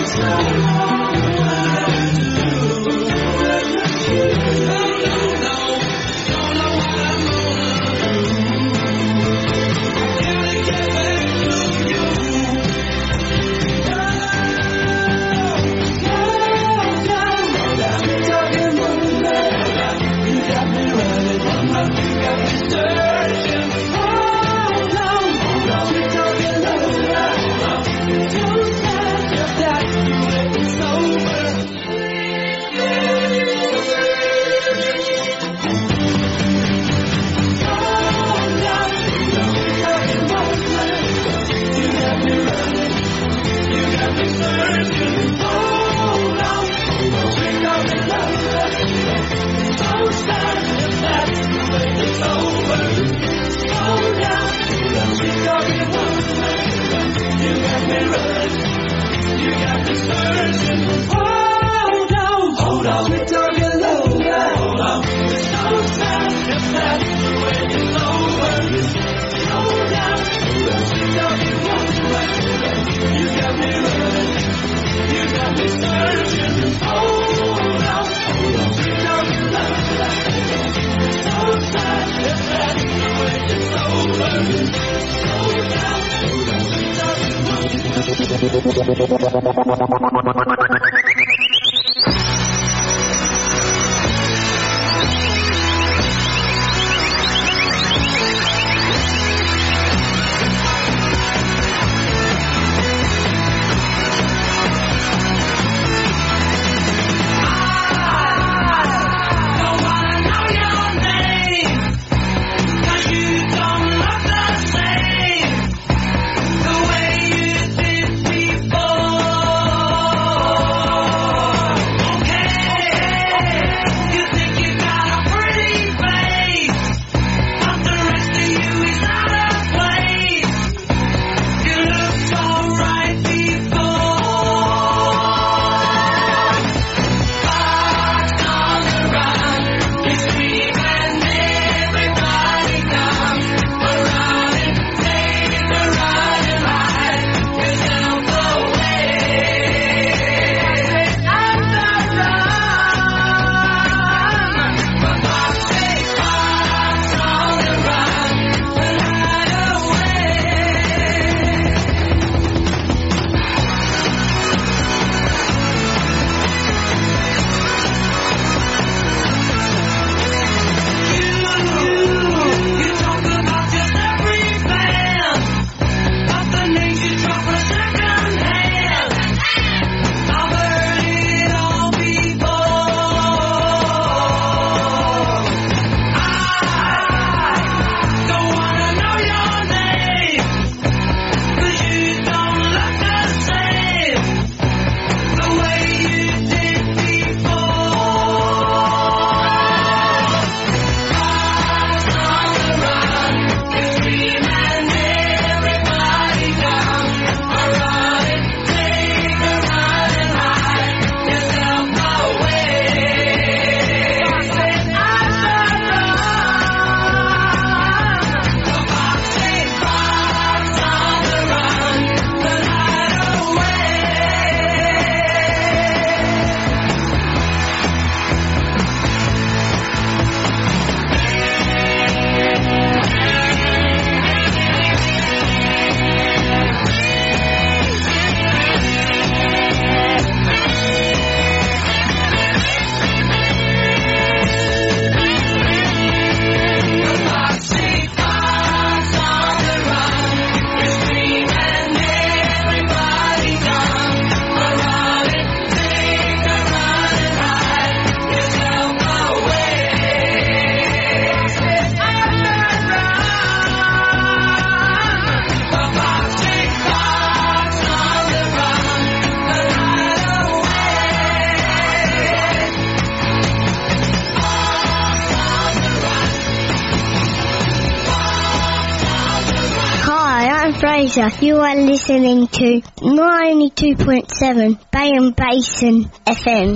Fraser. You are listening to ninety-two point seven Bay and Basin F M.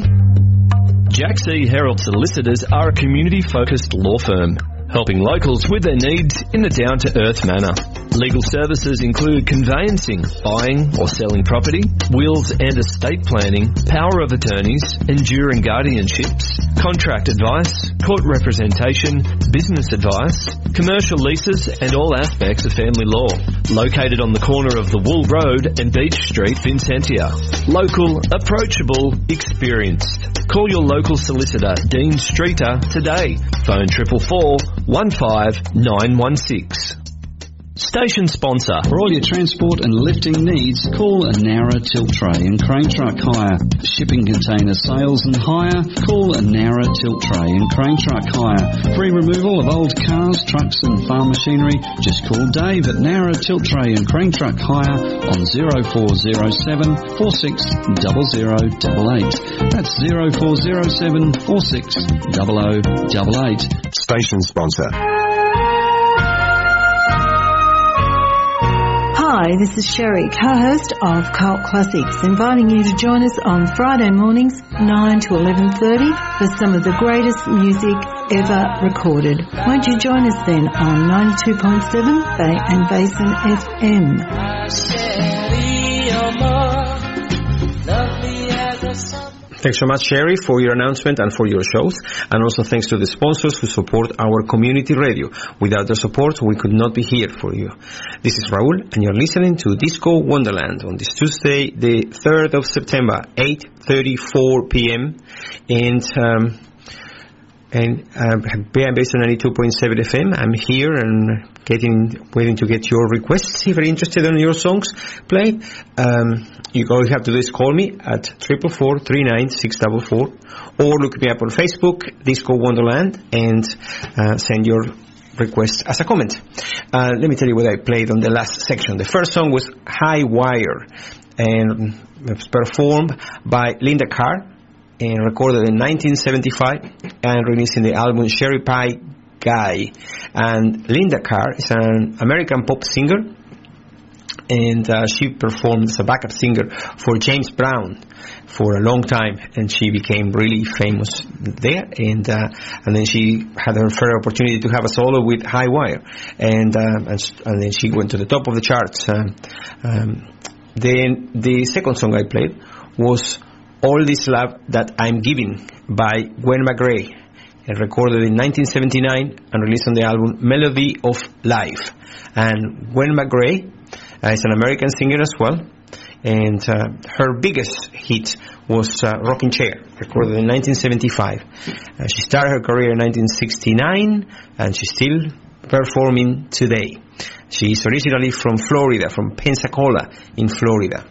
Jack C. Herald Solicitors are a community-focused law firm, helping locals with their needs in a down-to-earth manner. Legal services include conveyancing, buying or selling property, wills and estate planning, power of attorneys, enduring guardianships, contract advice, court representation, business advice, commercial leases and all aspects of family law. Located on the corner of the Wool Road and Beach Street, Vincentia. Local, approachable, experienced. Call your local solicitor, Dean Streeter, today. Phone triple four one five nine one six. Station sponsor. For all your transport and lifting needs, call Nara Tilt Tray and Crane Truck Hire. Shipping container sales and hire, call Nara Tilt Tray and Crane Truck Hire. Free removal of old cars, trucks and farm machinery. Just call Dave at Nara Tilt Tray and Crane Truck Hire on zero four zero seven four six zero zero eight eight. That's zero four zero seven four six zero zero eight eight. Station sponsor. Hi, this is Sherry, co-host of Cult Classics, inviting you to join us on Friday mornings, nine to eleven thirty, for some of the greatest music ever recorded. Won't you join us then on ninety-two point seven Bay and Basin F M? Thanks so much, Sherry, for your announcement and for your shows. And also thanks to the sponsors who support our community radio. Without their support, we could not be here for you. This is Raul, and you're listening to Disco Wonderland on this Tuesday, the third of September, eight thirty-four p.m. And, um, and, uh, Bay and Basin ninety-two point seven F M. I'm here and getting, waiting to get your requests. If you're interested in your songs played, um, you all you have to do is call me at triple four three nine six four four, or look me up on Facebook, Disco Wonderland, and uh, send your request as a comment. Uh, let me tell you what I played on the last section. The first song was High Wire, and it was performed by Linda Carr, and recorded in nineteen seventy-five, and released in the album Cherry Pie Guy. And Linda Carr is an American pop singer, and uh, she performed as a backup singer for James Brown for a long time, and she became really famous there. And uh, and then she had her first opportunity to have a solo with High Wire, and uh, and, and then she went to the top of the charts. Um, um, then the second song I played was All This Love That I'm Giving by Gwen McRae, and recorded in nineteen seventy-nine and released on the album Melody of Life. And Gwen McRae Uh, is an American singer as well, and uh, her biggest hit was uh, Rocking Chair, recorded in nineteen seventy-five. Uh, she started her career in nineteen sixty-nine, and she's still performing today. She is originally from Florida, from Pensacola in Florida.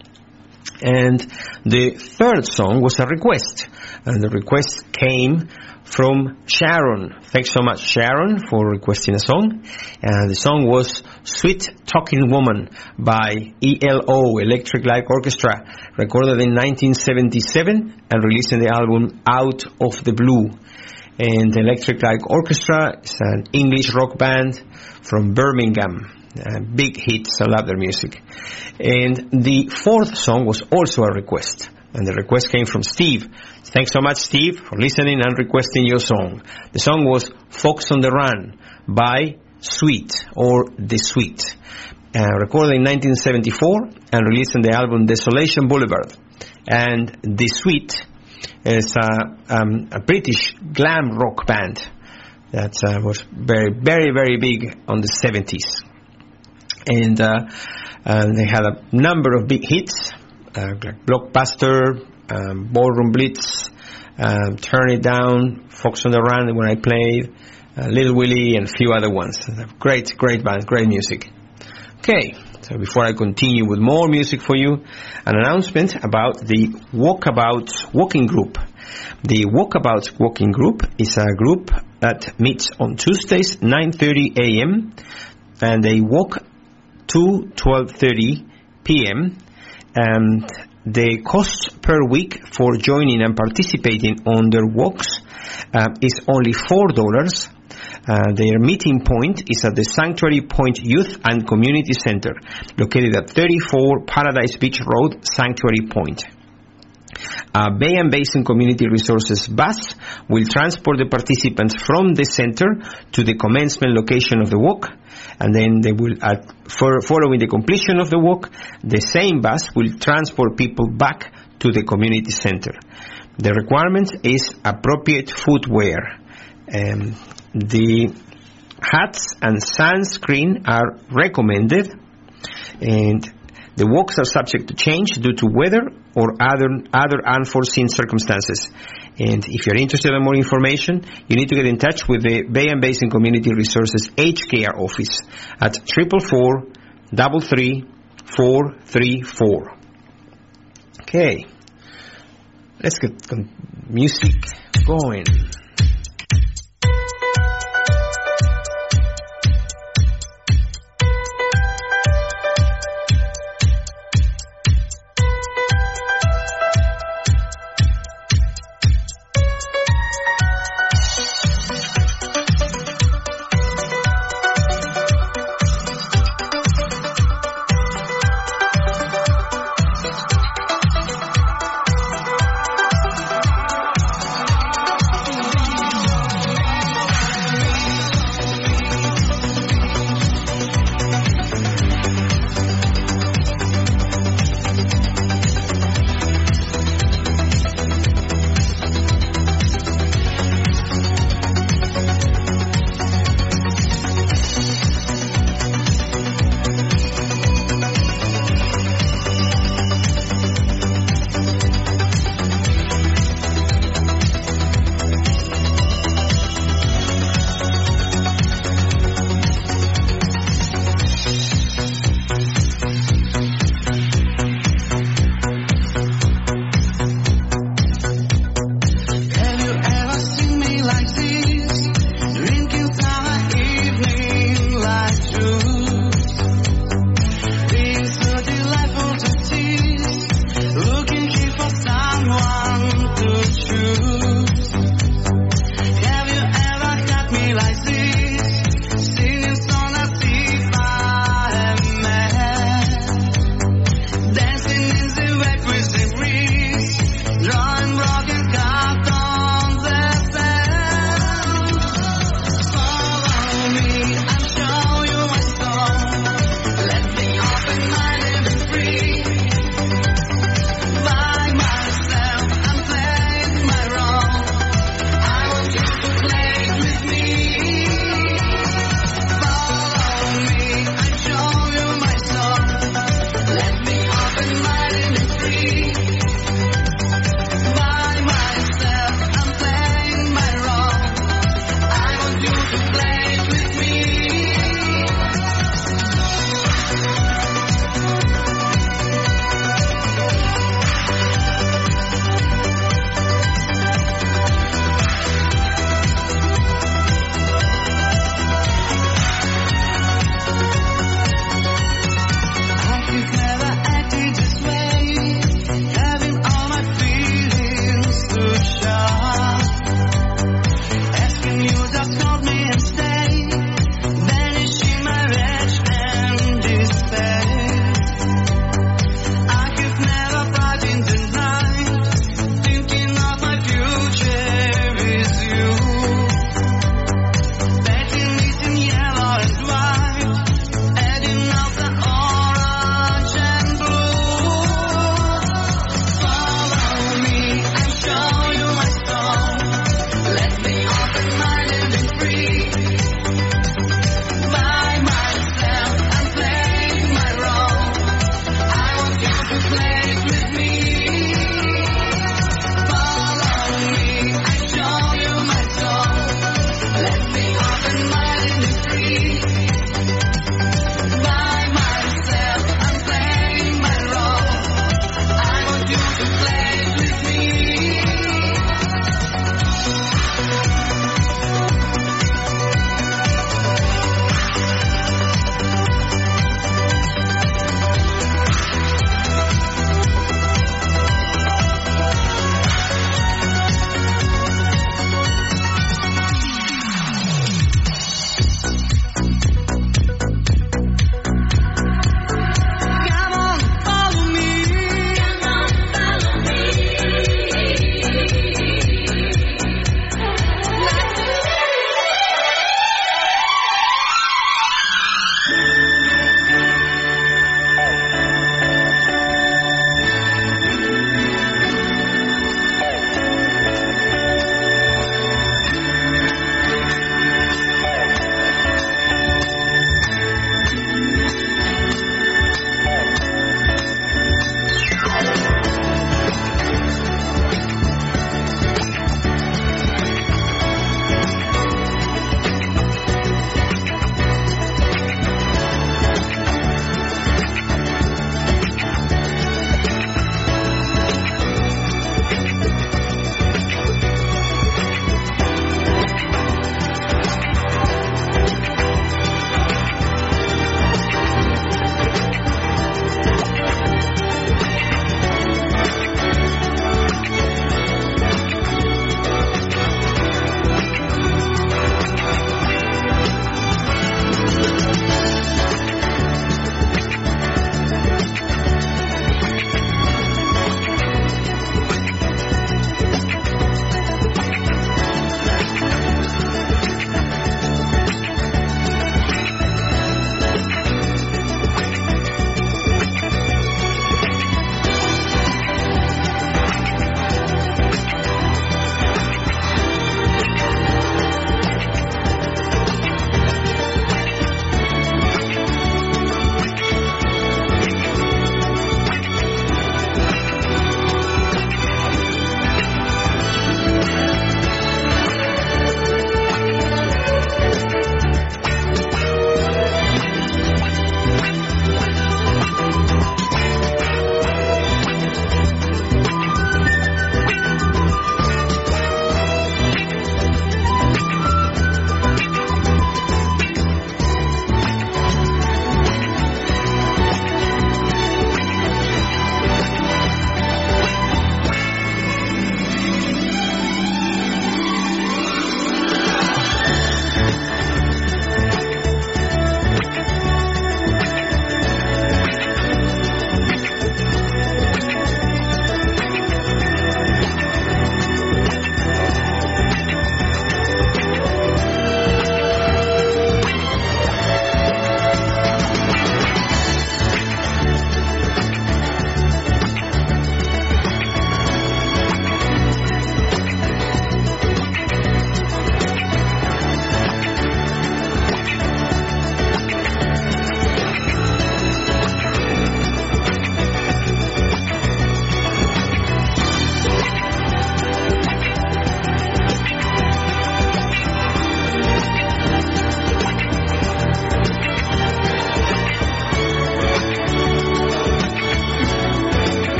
And the third song was a request, and the request came from Sharon. Thanks so much, Sharon, for requesting a song. And the song was Sweet Talking Woman by E L O, Electric Light Orchestra, recorded in nineteen seventy-seven and released in the album Out of the Blue. And the Electric Light Orchestra is an English rock band from Birmingham. Uh, big hits, I love their music. And the fourth song was also a request, and the request came from Steve. Thanks so much, Steve, for listening and requesting your song. The song was Fox on the Run by Sweet, or The Sweet, uh, recorded in nineteen seventy-four and released on the album Desolation Boulevard. And The Sweet is a, um, a British glam rock band that uh, was very, very, very big on the seventies. And uh, uh, they had a number of big hits, uh, like Blockbuster, um, Ballroom Blitz, um, Turn It Down, Fox on the Run when I played, uh, Little Willie, and a few other ones. Great, great band, great music. Okay, so before I continue with more music for you, an announcement about the Walkabout Walking Group. The Walkabout Walking Group is a group that meets on Tuesdays, nine thirty a.m., and they walk to twelve thirty p.m. and the cost per week for joining and participating on their walks uh, is only four dollars. Uh, their meeting point is at the Sanctuary Point Youth and Community Center, located at thirty-four Paradise Beach Road, Sanctuary Point. A Bay and Basin Community Resources bus will transport the participants from the center to the commencement location of the walk, and then they will, uh, for, following the completion of the walk, the same bus will transport people back to the community center. The requirement is appropriate footwear. Um, the hats and sunscreen are recommended, and the walks are subject to change due to weather or other other unforeseen circumstances. And if you're interested in more information, you need to get in touch with the Bay and Basin Community Resources H K R office at triple four double three four three four. Okay, let's get some music going. Thank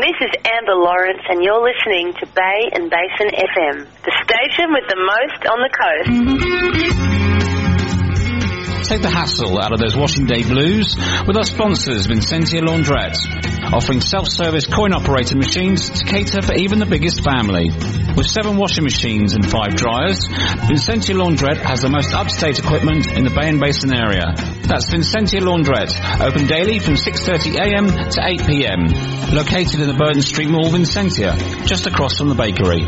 This is Amber Lawrence, and you're listening to Bay and Basin F M, the station with the most on the coast. Take the hassle out of those washing day blues with our sponsors, Vincentia Laundrette, offering self-service coin-operated machines to cater for even the biggest family. With seven washing machines and five dryers, Vincentia Laundrette has the most up-to-date equipment in the Bay and Basin area. That's Vincentia Laundrette, open daily from six thirty a m to eight p m, located in the Burton Street Mall, Vincentia, just across from the bakery.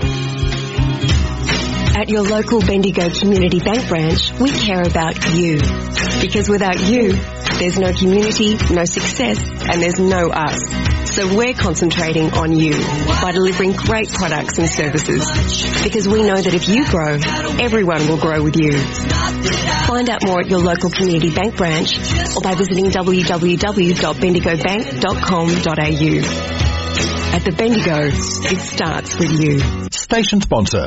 At your local Bendigo Community Bank branch, we care about you. Because without you, there's no community, no success, and there's no us. So we're concentrating on you by delivering great products and services. Because we know that if you grow, everyone will grow with you. Find out more at your local community bank branch or by visiting w w w dot bendigo bank dot com dot a u. At the Bendigo, it starts with you. Station sponsor.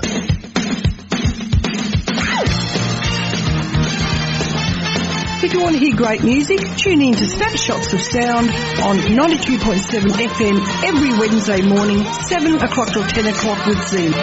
If you want to hear great music, tune in to Snapshots of Sound on ninety-two point seven F M every Wednesday morning, seven o'clock till ten o'clock with Z.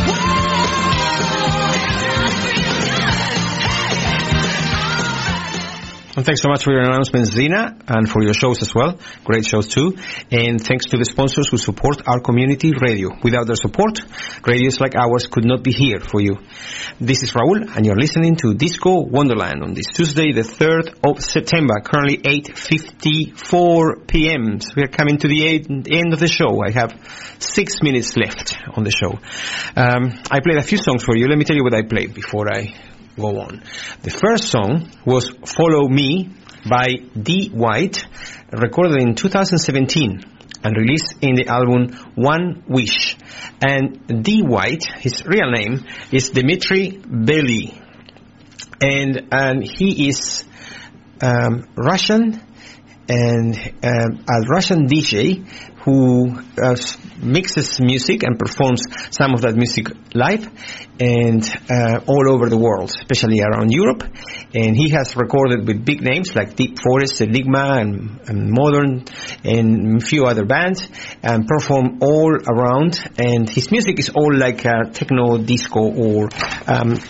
And thanks so much for your announcements, Zina, and for your shows as well. Great shows too. And thanks to the sponsors who support our community radio. Without their support, radios like ours could not be here for you. This is Raul, and you're listening to Disco Wonderland on this Tuesday, the third of September, currently eight fifty-four p m So we are coming to the end of the show. I have six minutes left on the show. Um, I played a few songs for you. Let me tell you what I played before I go on. The first song was Follow Me by D. White, recorded in two thousand seventeen and released in the album One Wish. And D. White, his real name is Dmitry Bely, and and he is um, Russian and um, a Russian D J who uh, mixes music and performs some of that music live and uh, all over the world, especially around Europe. And he has recorded with big names like Deep Forest, Enigma, and, and Modern, and a few other bands, and perform all around. And his music is all like uh, techno, disco, or um,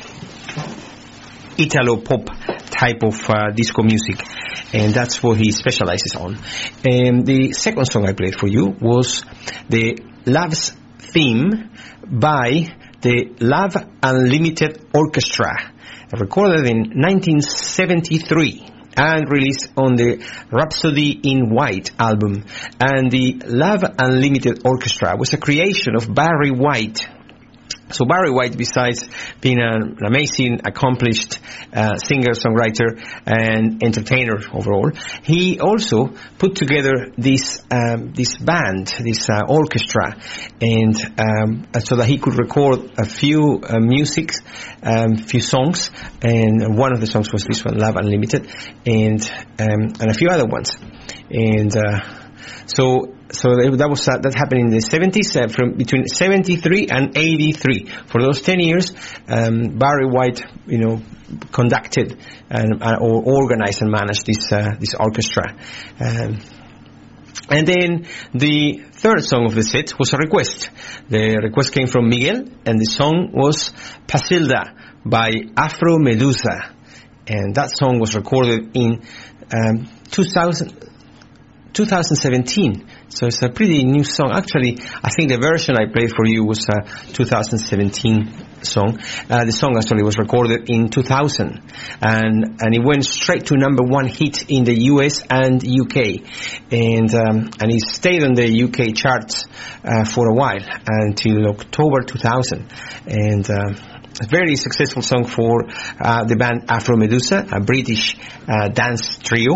Italo pop type of uh, disco music, and that's what he specializes on. And the second song I played for you was the Love's Theme by the Love Unlimited Orchestra, recorded in nineteen seventy-three and released on the Rhapsody in White album. And the Love Unlimited Orchestra was a creation of Barry White. So Barry White, besides being an amazing, accomplished uh, singer, songwriter, and entertainer overall, he also put together this um, this band, this uh, orchestra, and um, so that he could record a few uh, music, um, few songs, and one of the songs was this one, Love Unlimited, and um, and a few other ones, and uh, so. So that was uh, that happened in the seventies, uh, from between seventy-three and eighty-three. For those ten years, um, Barry White, you know, conducted and uh, or organized and managed this uh, this orchestra. Um, and then the third song of the set was a request. The request came from Miguel, and the song was Pasilda by Afro Medusa, and that song was recorded in um, two thousand, twenty seventeen. So it's a pretty new song. Actually, I think the version I played for you was a two thousand seventeen song. Uh, the song actually was recorded in two thousand, and and it went straight to number one hit in the U S and U K, and um, and it stayed on the U K charts uh, for a while until October two thousand, and. Uh, A very successful song for uh, the band Afro Medusa, a British uh, dance trio.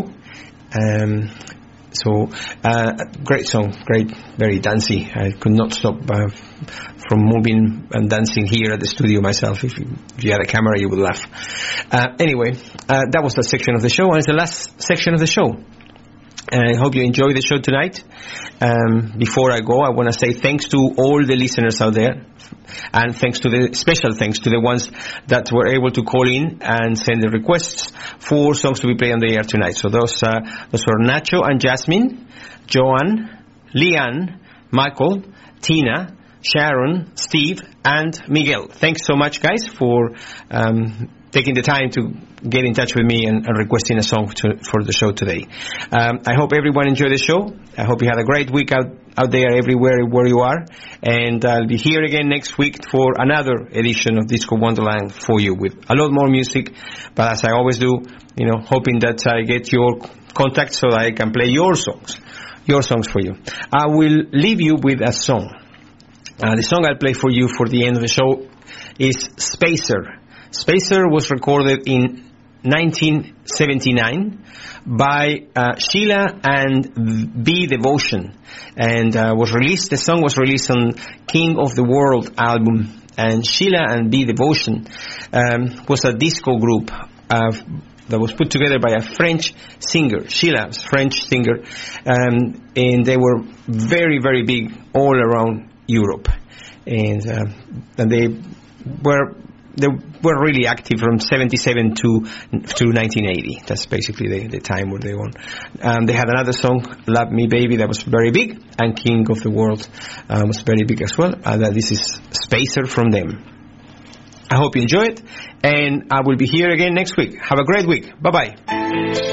Um, So, uh, great song, great, very dancey. I could not stop uh, from moving and dancing here at the studio myself. If you, if you had a camera, you would laugh. Uh, anyway, uh, that was the section of the show, and it's the last section of the show. And I hope you enjoy the show tonight. Um, before I go, I want to say thanks to all the listeners out there. And thanks to the, special thanks to the ones that were able to call in and send the requests for songs to be played on the air tonight. So those, uh, those were Nacho and Jasmine, Joanne, Leanne, Michael, Tina, Sharon, Steve, and Miguel. Thanks so much, guys, for um, taking the time to get in touch with me and, and requesting a song to, for the show today. Um, I hope everyone enjoyed the show. I hope you had a great week out, out there everywhere where you are. And I'll be here again next week for another edition of Disco Wonderland for you with a lot more music. But as I always do, you know, hoping that I get your contact so that I can play your songs, your songs for you. I will leave you with a song. Uh, the song I'll play for you for the end of the show is Spacer. Spacer was recorded in nineteen seventy-nine by uh, Sheila and B Devotion, and uh, was released. The song was released on King of the World album. And Sheila and B Devotion um, was a disco group uh, that was put together by a French singer. Sheila was a French singer, um, and they were very, very big all around Europe, and uh, and they were. They were really active from seventy-seven to to nineteen eighty. That's basically the, the time where they won. Um, they had another song, Love Me Baby, that was very big, and King of the World uh, was very big as well. And uh, this is Spacer from them. I hope you enjoy it, and I will be here again next week. Have a great week. Bye-bye.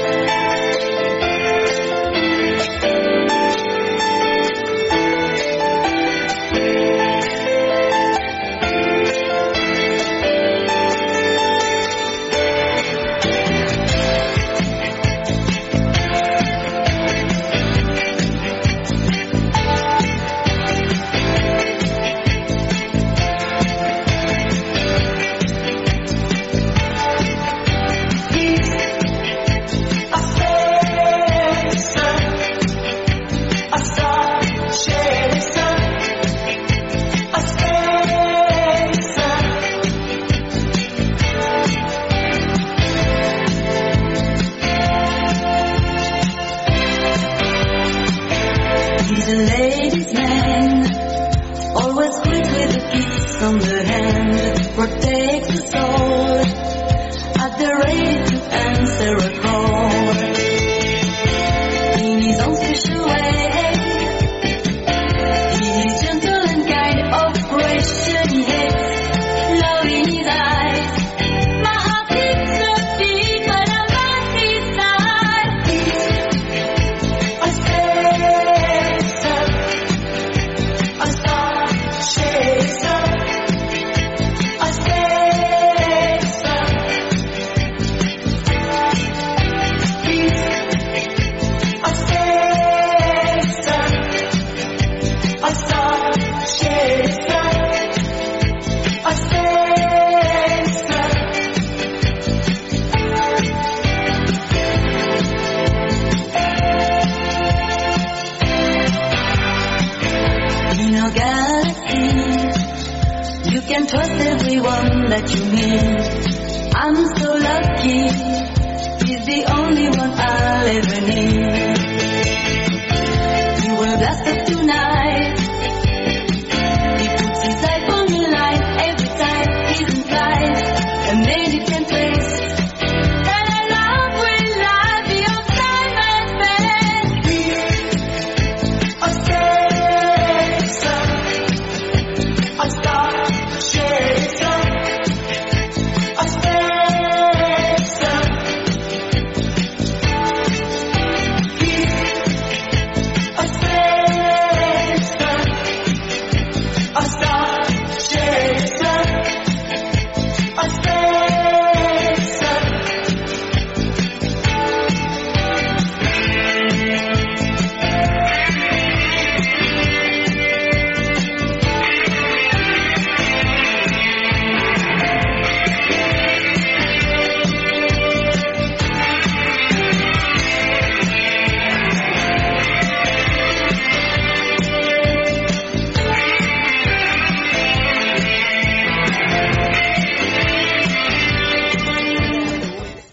Trust everyone that you meet. I'm so lucky. He's the only one I'll ever need.